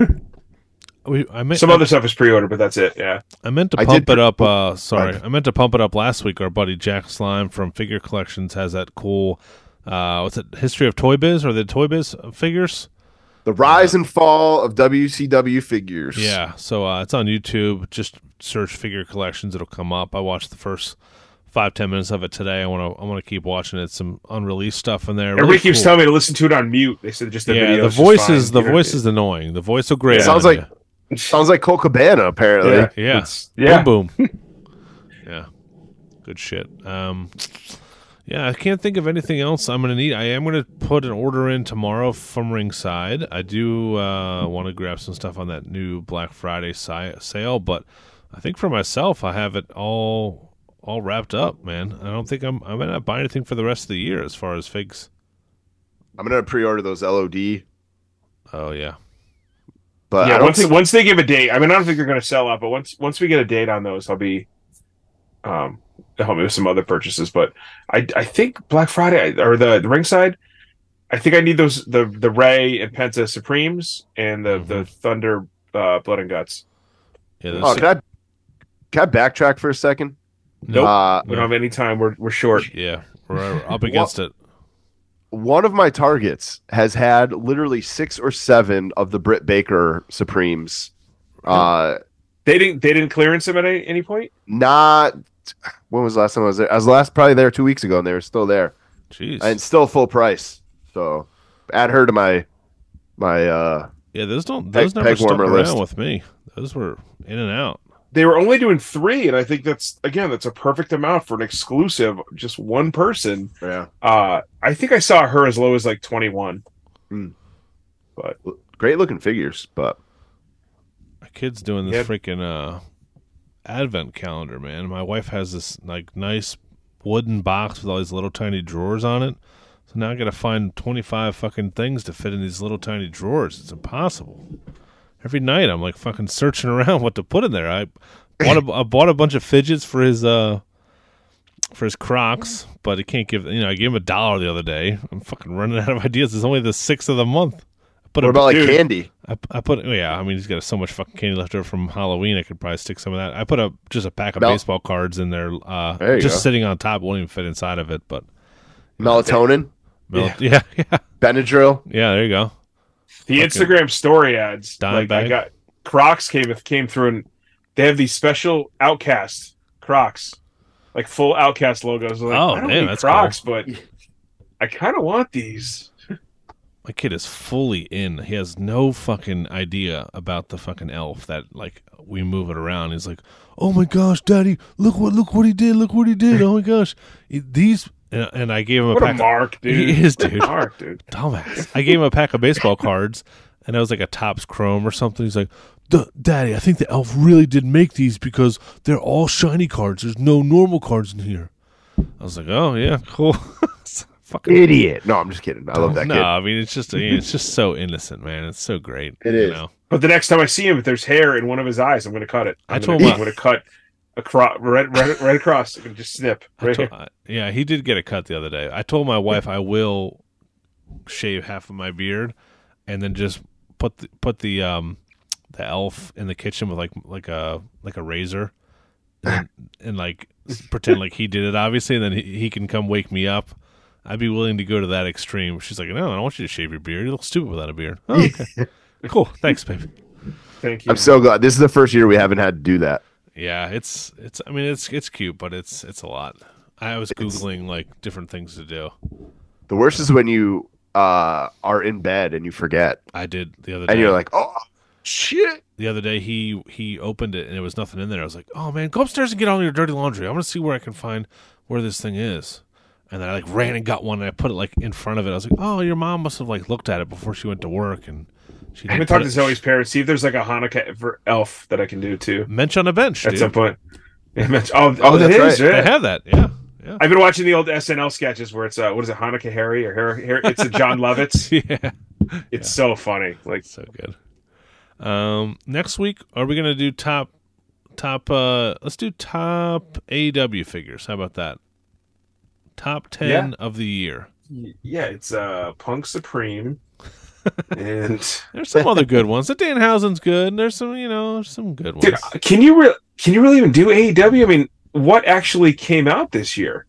We, I meant, some I, other stuff is pre-order, but that's it. Yeah. I meant to I pump did it up. pre- Uh, sorry, Right. I meant to pump it up last week. Our buddy Jack Slime from Figure Collections has that cool. Uh, what's it? History of Toy Biz or the Toy Biz figures? The rise and fall of W C W figures. Yeah, so uh, it's on YouTube. Just search Figure Collections; it'll come up. I watched the first five ten minutes of it today. I want to I want to keep watching it. Some unreleased stuff in there. Everybody Really keeps cool. telling me to listen to it on mute. They said just the Yeah, video. the is voice just is fine. the You know, voice it- is annoying. The voice will grate. Yeah. Sounds on like sounds like Cole Cabana, apparently. Yeah. you. yeah, It's- yeah. boom boom. Yeah, good shit. Um, yeah, I can't think of anything else I'm gonna need. I am gonna put an order in tomorrow from Ringside. I do uh, want to grab some stuff on that new Black Friday si- sale, but I think for myself, I have it all all wrapped up, man. I don't think I'm I'm gonna buy anything for the rest of the year as far as figs. I'm gonna pre-order those L O D, Oh yeah, but I yeah, don't once think once they give a date, I mean, I don't think they're going to sell out, but once once we get a date on those, I'll be um to help me with some other purchases. But I I think Black Friday or the, the Ringside, I think I need those the the Ray and Penta Supremes and the Mhm. the Thunder uh, Blood and Guts. yeah. Oh, Those, can I can I backtrack for a second? Nope. Uh, We don't have any time. We're we're short. yeah, we're up against it. one of my targets has had literally six or seven of the Britt Baker Supremes. Uh, They didn't they didn't clearance them at any, any point. not when was the last time I was there? I was last probably there two weeks ago, and they were still there, Jeez. and still full price. So add her to my my. uh Yeah, those don't Peg- those never peg stuck warmer around list. with me. Those were in and out. They were only doing three, and I think that's again that's a perfect amount for an exclusive, just one person. Yeah, Uh, I think I saw her as low as like twenty-one. great looking figures, but My kid's doing this Yeah. freaking uh, advent calendar, man. My wife has this like nice wooden box with all these little tiny drawers on it. So now I got to find twenty-five fucking things to fit in these little tiny drawers. It's impossible. Every night I'm like fucking searching around what to put in there. I bought a, I bought a bunch of fidgets for his uh for his Crocs, but he can't give. You know, I gave him a dollar the other day. I'm fucking running out of ideas. It's only the sixth of the month. I put what a, about like dude. candy? I, I put oh, yeah. I mean, he's got so much fucking candy left over from Halloween. I could probably stick some of that. I put a just a pack of Mel- baseball cards in there. Uh, There you just go. sitting on top. Won't even fit inside of it. But Melatonin, mel- yeah, yeah, Benadryl. yeah. There you go. The Fucking Instagram story ads, dime like I bag. got Crocs came came through, and they have these special Outcast Crocs, like full Outcast logos. I'm like, Oh, I don't damn, need that's Crocs, but I kind of want these. My kid is fully in. He has no fucking idea about the fucking elf that like we move it around. He's like, "Oh my gosh, Daddy, look what look what he did! Look what he did! Oh my gosh, He- these." And, and I gave him a What a pack. mark, Of, dude! he is, What a dude. mark, dude. Dumbass. I gave him a pack of baseball cards, and it was like a Topps Chrome or something. He's like, "Duh, Daddy, I think the elf really did make these because they're all shiny cards. There's no normal cards in here." I was like, "Oh yeah, cool." Fucking Idiot. No, I'm just kidding. I love that no, kid. I mean it's just it's just so innocent, man. It's so great. It you is. know? But the next time I see him, if there's hair in one of his eyes, I'm going to cut it. I I'm told gonna, my- I'm going to cut across right, right, right across. I'm going to just snip I right told- here. I- yeah, he did get a cut the other day. I told my wife I will shave half of my beard and then just put the, put the um the elf in the kitchen with like like a like a razor and, and like pretend like he did it obviously, and then he, he can come wake me up. I'd be willing to go to that extreme. She's like, "No, I don't want you to shave your beard. You look stupid without a beard." Oh, okay. Cool. Thanks, baby. Thank you. I'm so glad. This is the first year we haven't had to do that. Yeah, it's it's. I mean, it's it's cute, but it's it's a lot. I was googling like different things to do. The worst is when you uh, are in bed and you forget, I did the other day. and you're like, "Oh shit!" the other day he he opened it and there was nothing in there. I was like, "Oh man, go upstairs and get all your dirty laundry. I want to see where I can find where this thing is." And then I like ran and got one and I put it like in front of it. I was like, "Oh, your mom must have like looked at it before she went to work and she." I'm going to talk to Zoe's parents, see if there's like a Hanukkah for elf that I can do too Mensch on a bench, at dude. some point. Yeah, men- oh, oh, Oh, that that's is, right. yeah. They have that, yeah, yeah, I've been watching the old S N L sketches where it's uh, what is it, Hanukkah Harry or Harry? Harry it's a John Lovitz. yeah. It's so funny. Like So good. Um, next week, are we gonna do top top? Uh, let's do top A E W figures. How about that? Top ten Yeah. of the year. Y- Yeah, it's uh Punk Supreme, and There's some other good ones. The Danhausen's good. And there's some, you know, there's some good dude, ones. can you re- can you really even do A E W? I mean, what actually came out this year?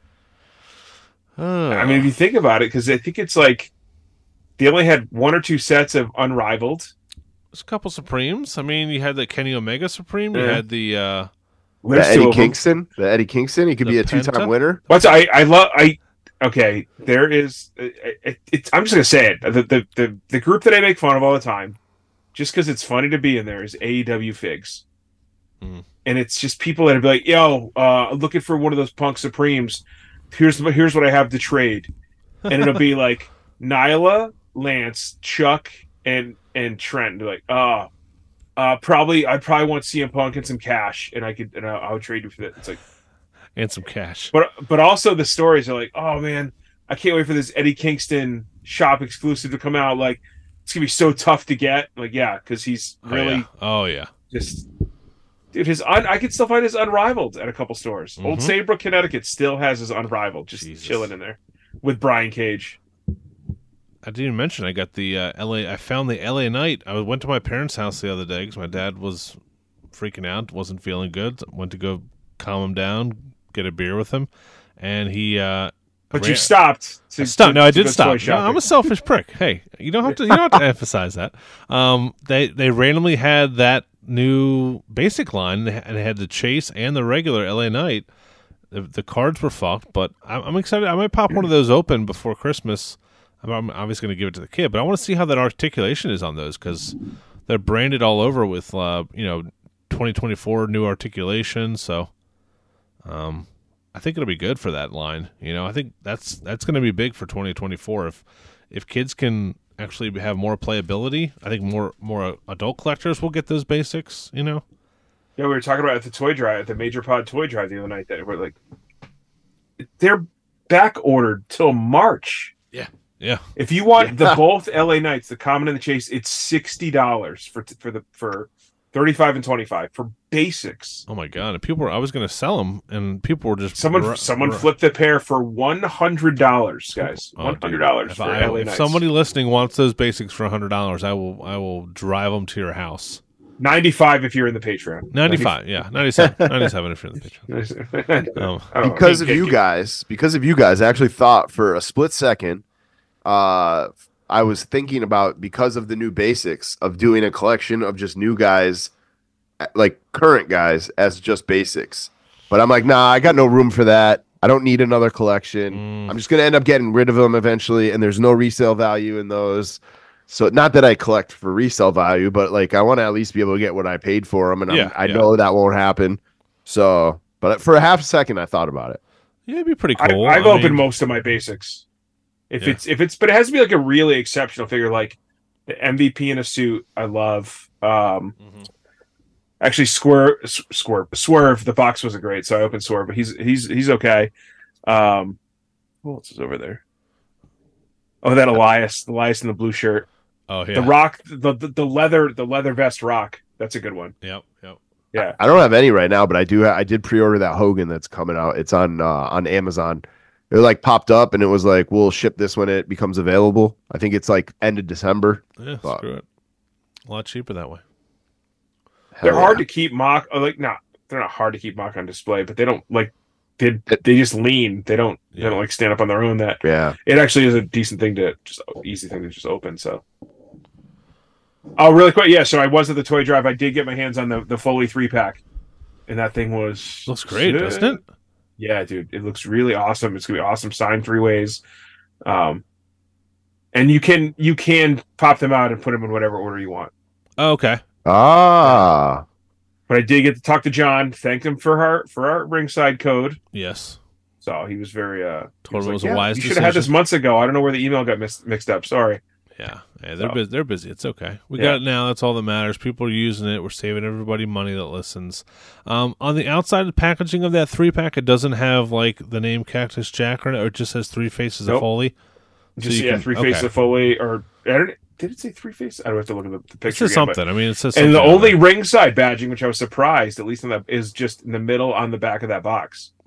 Uh, I mean, if you think about it, because I think it's like they only had one or two sets of Unrivaled. there's a couple Supremes. I mean, you had the Kenny Omega Supreme. You Yeah. had the. Uh, The There's two Eddie of them. Kingston, the Eddie Kingston, he could The be a two-time Penta? winner. What's I I love I okay. There is it, it's I'm just gonna say it. The, the the the group that I make fun of all the time, just because it's funny to be in there, is A E W Figs, Mm. and it's just people that are like, "Yo, uh, I'm looking for one of those Punk Supremes. Here's here's what I have to trade," and it'll be like Nyla, Lance, Chuck, and and Trent. They're like, "Oh, uh, probably I probably want C M Punk and some cash, and I could and I, I would trade you for that." It's like. and some cash. But but also the stories are like, oh man, I can't wait for this Eddie Kingston shop exclusive to come out. Like it's gonna be so tough to get. Like yeah, because he's really Oh, yeah. Oh, yeah. just dude. His un, I can still find his Unrivaled at a couple stores. Old Mhm. Saybrook, Connecticut still has his Unrivaled, just Jesus. chilling in there with Brian Cage. I didn't even mention I got the uh, L A. I found the L A Knight. I went to my parents' house the other day because my dad was freaking out, wasn't feeling good. Went to go calm him down, get a beer with him, and he. Uh, But ran- you stopped. To, I stopped. to- No, I to did go stop. toy No, shopping. I'm a selfish prick. Hey, you don't have to. You don't have to emphasize that. Um, they they randomly had that new basic line, and they had the Chase and the regular L A Knight. The, the cards were fucked, but I'm, I'm excited. I might pop one of those open before Christmas. I'm, I'm obviously going to give it to the kid, but I want to see how that articulation is on those because they're branded all over with, uh, you know, twenty twenty-four new articulation. So, um, I think it'll be good for that line. You know, I think that's that's going to be big for twenty twenty-four. If if kids can actually have more playability, I think more more adult collectors will get those basics. You know. Yeah, we were talking about it at the toy drive, at the Major Pod toy drive the other night. That we're like, they're back ordered till March. Yeah. If you want Yeah. the both L A Knights, the Common and the Chase, it's sixty dollars for for the for thirty five and twenty five for basics. Oh my god! And people were. I was going to sell them, and people were just Someone ru- someone ru- flipped the pair for one hundred dollars, guys. Oh, One dude. hundred dollars If, for I- L A if Knights. somebody listening wants those basics for a hundred dollars, I will. I will drive them to your house. Ninety five if you're in the Patreon. Ninety-five, yeah, ninety-seven, ninety-seven if you're in the picture. ninety-five. Um, I don't know. Because of Get- you get- guys, because of you guys, I actually thought for a split second, uh, I was thinking about because of the new basics of doing a collection of just new guys, like current guys, as just basics. But I'm like, nah, I got no room for that. I don't need another collection. Mm. I'm just gonna end up getting rid of them eventually, and there's no resale value in those. So not that I collect for resale value, but like I want to at least be able to get what I paid for them, and Yeah, I'm, I yeah. know that won't happen. So, but for a half second, I thought about it. yeah, it'd be pretty I, cool. I've I opened mean, most of my basics. If Yeah. it's if it's but it has to be like a really exceptional figure, like the M V P in a suit. I love. Um, Mhm. Actually, Swerve, Swerve, Swerve. The box wasn't great, so I opened Swerve, but he's he's he's okay. Um, who else is over there? Oh, that Elias, Elias in the blue shirt, Oh yeah. the Rock, the, the the leather, the leather vest Rock. That's a good one. Yep. Yep. Yeah, I don't have any right now, but I do. Ha- I did pre-order that Hogan that's coming out. It's on uh, on Amazon. It like popped up and it was like, we'll ship this when it becomes available. I think it's like end of December. Yeah. Fuck. Screw it. A lot cheaper that way. they're Hell hard yeah. to keep mock. uh, Like not, they're not hard to keep mock on display, but they don't like they they just lean. They don't they Yeah. don't like stand up on their own. That Yeah. it actually is a decent thing to just easy thing to just open. So, oh, really quick, yeah. So I was at the toy drive. I did get my hands on the the Foley three pack, and that thing was Looks great, sick. doesn't it? Yeah, dude, it looks really awesome. It's gonna be awesome signed three ways, um, and you can you can pop them out and put them in whatever order you want. Oh, okay. Ah. But I did get to talk to John, thank him for our for our ringside code. Yes. So he was very uh, he Totally was like, a "Yeah, wise You should have had this decision." months ago. I don't know where the email got mis- mixed up. Sorry. Yeah. Yeah. They're So- busy. They're busy. It's okay. We Yeah. got it now. That's all that matters. People are using it. We're saving everybody money that listens. Um, on the outside of the packaging of that three pack, it doesn't have like the name Cactus Jack or it just has three faces Nope. of Foley. So Just you yeah, can- three faces okay. of Foley or I don't, did it say three faces? I don't have to look at the, the It picture. says again, but- something. I mean, it says And the something on only there. ringside badging, which I was surprised, at least in that, is just in the middle on the back of that box.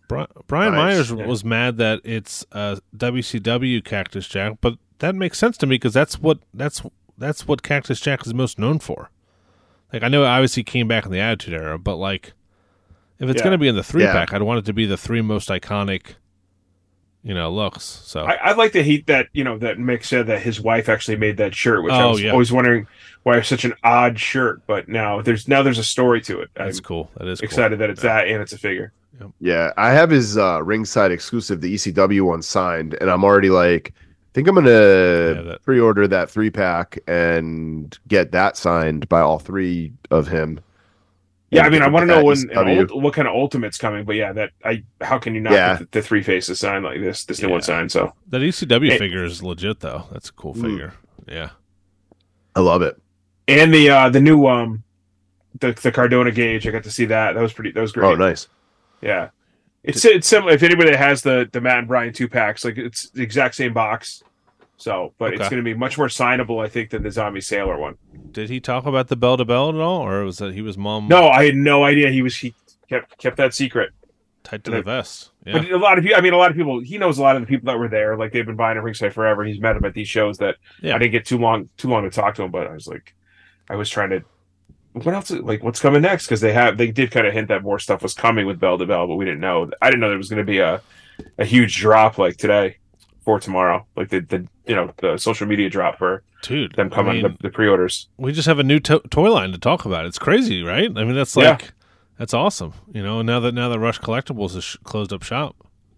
Bri- Brian Nice. Myers was mad that it's uh, W C W Cactus Jack, but that makes sense to me because that's what that's that's what Cactus Jack is most known for. Like I know, it obviously came back in the Attitude Era, but like if it's Yeah. going to be in the three Yeah. pack, I'd want it to be the three most iconic, you know, looks. So I, I like the heat that you know that Mick said that his wife actually made that shirt, which I Oh, was yeah. always wondering why it's such an odd shirt. But now there's now there's a story to it. I'm that's cool. That is cool. excited that it's that and it's a figure. Yeah, I have his uh, ringside exclusive, the E C W one signed, and I'm already like, I think I'm gonna Yeah, that- pre-order that three pack and get that signed by all three of him. Yeah, I And mean, I get want to that know when E C an W. ult, what kind of ultimate's coming. But yeah, that I how can you not Yeah. get the, the three faces signed like this? This new Yeah. one signed. So That E C W Hey. figure is legit, though. That's a cool Mm. figure. Yeah. I love it. and the uh the new um the the Cardona gauge, I got to see that. That was pretty. That was great. Oh, nice. Yeah, it's it's similar. If anybody that has the the Matt and Brian two packs, like it's the exact same box. So, but it's Okay. going to be much more signable, I think, than the Zombie Sailor one. Did he talk about the bell to bell at all, or was that he was mom No, I had no idea he was. He kept kept that secret. tied to the vest? Yeah. But a lot of people, I mean, a lot of people. He knows a lot of the people that were there. Like they've been buying at ringside forever. He's met them at these shows. That Yeah. I didn't get too long too long to talk to him, but I was like, I was trying to. What else? Like, what's coming next? Because they have they did kind of hint that more stuff was coming with Bell to Bell, but we didn't know. I didn't know there was going to be a a huge drop like today for tomorrow. Like the the you know the social media drop for Dude, them coming I mean, the, the pre-orders. we just have a new to- toy line to talk about. It's crazy, right? I mean, that's Yeah. like that's awesome. You know, now that now that Rush Collectibles has sh- closed up shop.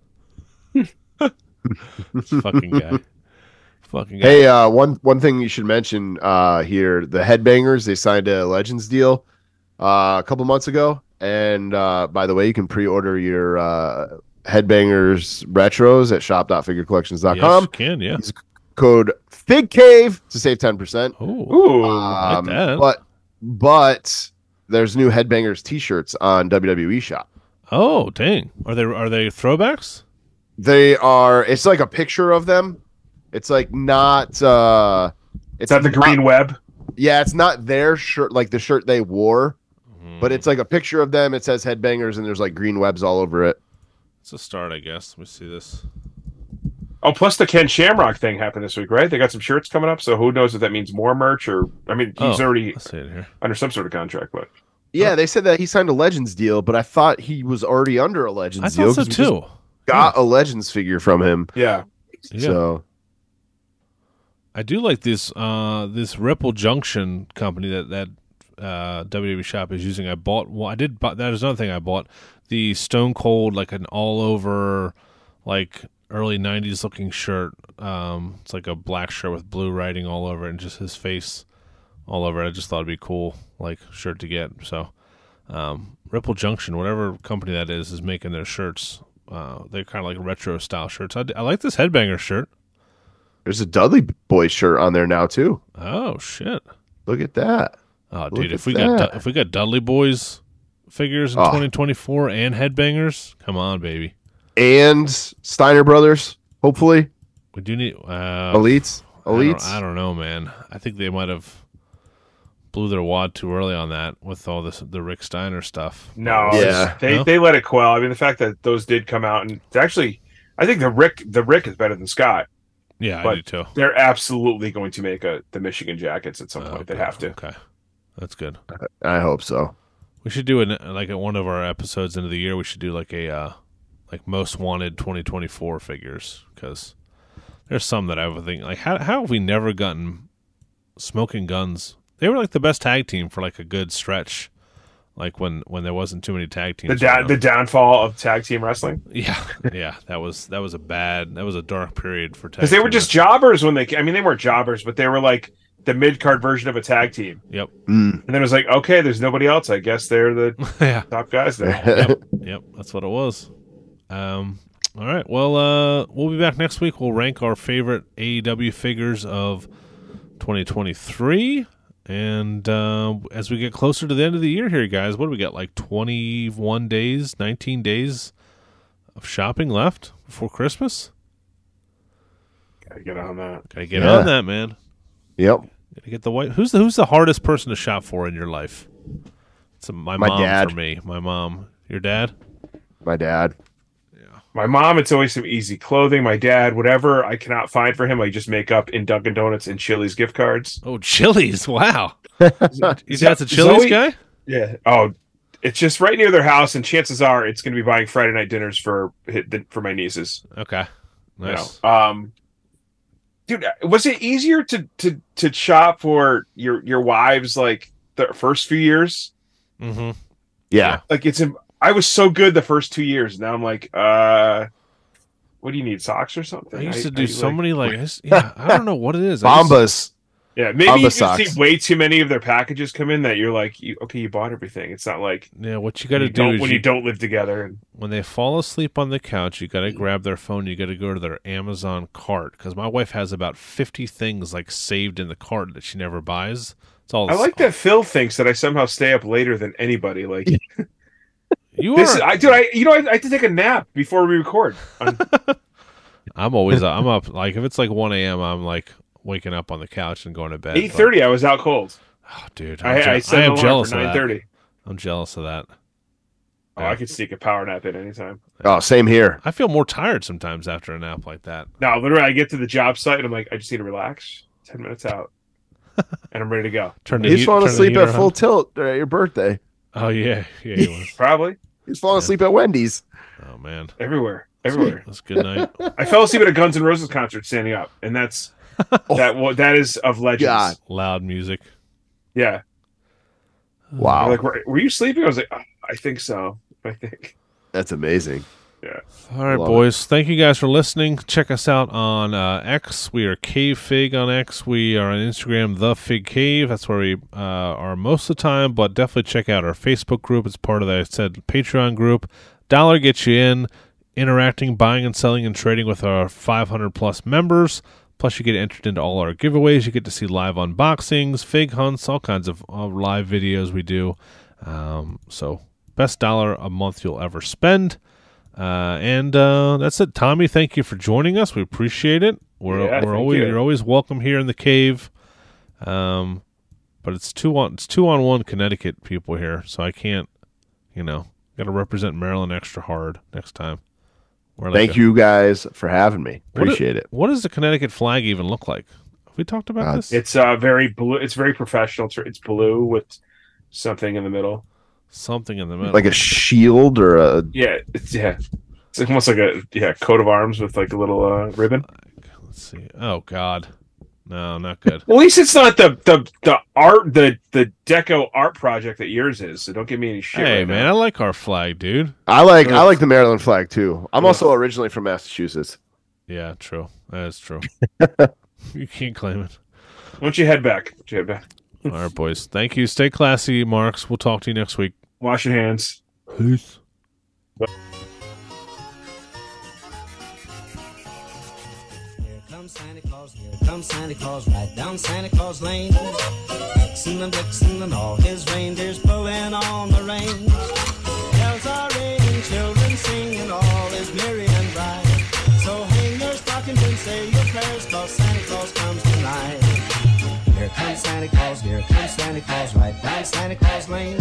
Fucking guy. Fucking guy. Hey, uh, one one thing you should mention uh, here: the Headbangers, they signed a Legends deal uh, a couple months ago, and uh, by the way, you can pre-order your uh, Headbangers retros at shop dot figure collections dot Yes, com. you can, yeah. Use code FIGCAVE to save ten percent. Oh, Ooh, like Um, that. but but there's new Headbangers T-shirts on W W E Shop. oh, dang. Are they are they throwbacks? They are. It's like a picture of them. It's like not. uh it's at the not- green web. Yeah, it's not their shirt, like the shirt they wore, but Hmm. it's like a picture of them. It says Headbangers, and there's like green webs all over it. It's a start, I guess. Let me see this. Oh, plus the Ken Shamrock thing happened this week, right? They got some shirts coming up, so who knows if that means more merch or I mean, he's Oh, already Let's see it here. under some sort of contract, but Yeah, they said that he signed a Legends deal, but I thought he was already under a Legends I deal. thought so 'cause we just too. Got a Legends figure from him. yeah. Yeah. So I do like this uh this Ripple Junction company that that uh W W E Shop is using. I bought well, I did buy that is another thing I bought. The Stone Cold, like an all over like early nineties looking shirt. Um it's like a black shirt with blue writing all over it and just his face all over it. I just thought it'd be cool like shirt to get. So um Ripple Junction, whatever company that is, is making their shirts. Uh, they're kind of like retro style shirts. I, I like this Headbanger shirt. there's a Dudley Boys shirt on there now too. Oh shit! Look at that. Oh, Look dude, if at we got that. Du- if we got Dudley Boys figures in Oh. twenty twenty-four and Headbangers, come on, baby. And Steiner Brothers, hopefully. We do need uh, Elites. I don't, Elites. I don't know, man. I think they might have blew their wad too early on that with all this the Rick Steiner stuff. No, Yeah. it's- they No? they let it quell. I mean, the fact that those did come out and it's actually, I think the Rick the Rick is better than Scott. Yeah, I But- do too. They're absolutely going to make a the Michigan jackets at some Oh, point. They okay, have to. Okay, that's good. I hope so. We should do an like at one of our episodes into the year. We should do like a uh, like most wanted twenty twenty-four figures because there's some that I would think like how how have we never gotten Smoking Guns? They were like the best tag team for like a good stretch, like when when there wasn't too many tag teams. The down, around. the downfall of tag team wrestling yeah, yeah, that was that was a bad that was a dark period for tag. because they were team just wrestling. jobbers when they. I mean, they weren't jobbers, but they were like the mid card version of a tag team. Yep. Mm. And then it was like, okay, there's nobody else. I guess they're the yeah. top guys there. Yep. Yep. That's what it was. Um. All right. Well, uh, we'll be back next week. We'll rank our favorite A E W figures of twenty twenty-three. And uh, as we get closer to the end of the year here, guys, what do we got? Like twenty-one days, nineteen days of shopping left before Christmas? Gotta get on that. Gotta get Yeah. on that, man. Yep. Gotta get the white. Who's the Who's the hardest person to shop for in your life? It's my, My mom dad. for me. My mom. Your dad? My dad. My mom, it's always some easy clothing. My dad, whatever I cannot find for him, I just make up in Dunkin' Donuts and Chili's gift cards. Oh, Chili's! Wow, your dad's a Chili's Zoe- guy. Yeah. Oh, it's just right near their house, and chances are it's going to be buying Friday night dinners for for my nieces. Okay, nice. You know? Um, dude, was it easier to to to shop for your your wives like the first few years? Mm-hmm. Yeah. Like it's I was so good the first two years. Now I'm like, uh, what do you need, socks or something? I used to I, do I, so like, many like, I, yeah, I don't know what it is. I just- Bombas. Yeah, maybe Boba you just socks. see way too many of their packages come in that you're like, you, okay, you bought everything. It's not like yeah, what you got to you do don't, is when you, you don't live together. And when they fall asleep on the couch, you got to grab their phone. You got to go to their Amazon cart because my wife has about fifty things like saved in the cart that she never buys. It's all. I like that Phil thinks that I somehow stay up later than anybody. Like You this, are. is, I dude, I you know, I, I have to take a nap before we record. On, I'm always. I'm up. Like if it's like one a.m., I'm like waking up on the couch and going to bed. Eight thirty, I was out cold. But, oh, dude, I'm I, je- I set I an am alarm jealous for of nine that. thirty. I'm jealous of that. Oh, I could sneak a power nap in anytime. Oh, same here. I feel more tired sometimes after a nap like that. No, literally, I get to the job site and I'm like, I just need to relax. Ten minutes out, and I'm ready to go. Turn the He's heat- falling turn the asleep heater at full on. tilt at your birthday. Oh yeah, yeah, he was. Probably He's falling asleep at Wendy's. Oh man, everywhere, everywhere. that's a good night. I fell asleep at a Guns N' Roses concert standing up, and that's that. wa- That is of legends. God. Loud music. Yeah. Wow. They're Like, were, were you sleeping? I was like, oh, I think so. I think. That's amazing. Yeah. All right, Love boys. Thank you guys for listening. Check us out on uh, X. We are Cave Fig on X. We are on Instagram, The Fig Cave. That's where we uh, are most of the time, but definitely check out our Facebook group. It's part of the, I said, Patreon group. Dollar gets you in, interacting, buying and selling and trading with our five hundred plus members. Plus, you get entered into all our giveaways. You get to see live unboxings, fig hunts, all kinds of uh, live videos we do. Um, so, best dollar a month you'll ever spend. Uh, and uh, that's it. Tommy, thank you for joining us. We appreciate it. We're Yeah, we're thank always you. you're always welcome here in the cave. Um, but it's two on it's two on one Connecticut people here, so I can't, you know, got to represent Maryland extra hard next time. We're like Thank a- you guys for having me. What Appreciate it. What does the Connecticut flag even look like? Have we talked about Uh, this? It's uh very blue. It's very professional. It's, it's blue with something in the middle. Something in the middle. Like a shield or a Yeah. It's yeah. It's almost like a yeah coat of arms with like a little uh, ribbon. Let's see. Oh God, no, not good. Well, at least it's not the the the art the the deco art project that yours is. So don't give me any shit. Hey right man, now. I like our flag, dude. I like I Ugh. like the Maryland flag too. I'm Ugh. also originally from Massachusetts. Yeah, true. That is true. You can't claim it. Why don't you head back? Why don't you head back. All right, boys. Thank you. Stay classy, Marks. We'll talk to you next week. Wash your hands. Peace. Here comes Santa Claus, here comes Santa Claus, right down Santa Claus Lane. Vixen and Blitzen and all his reindeers pulling on the reins. Bells are ringing, children singing, all is merry and bright. So hang your stockings and say your prayers, 'cause Santa Claus comes tonight. Here comes Santa Claus, here comes Santa Claus, right down Santa Claus Lane.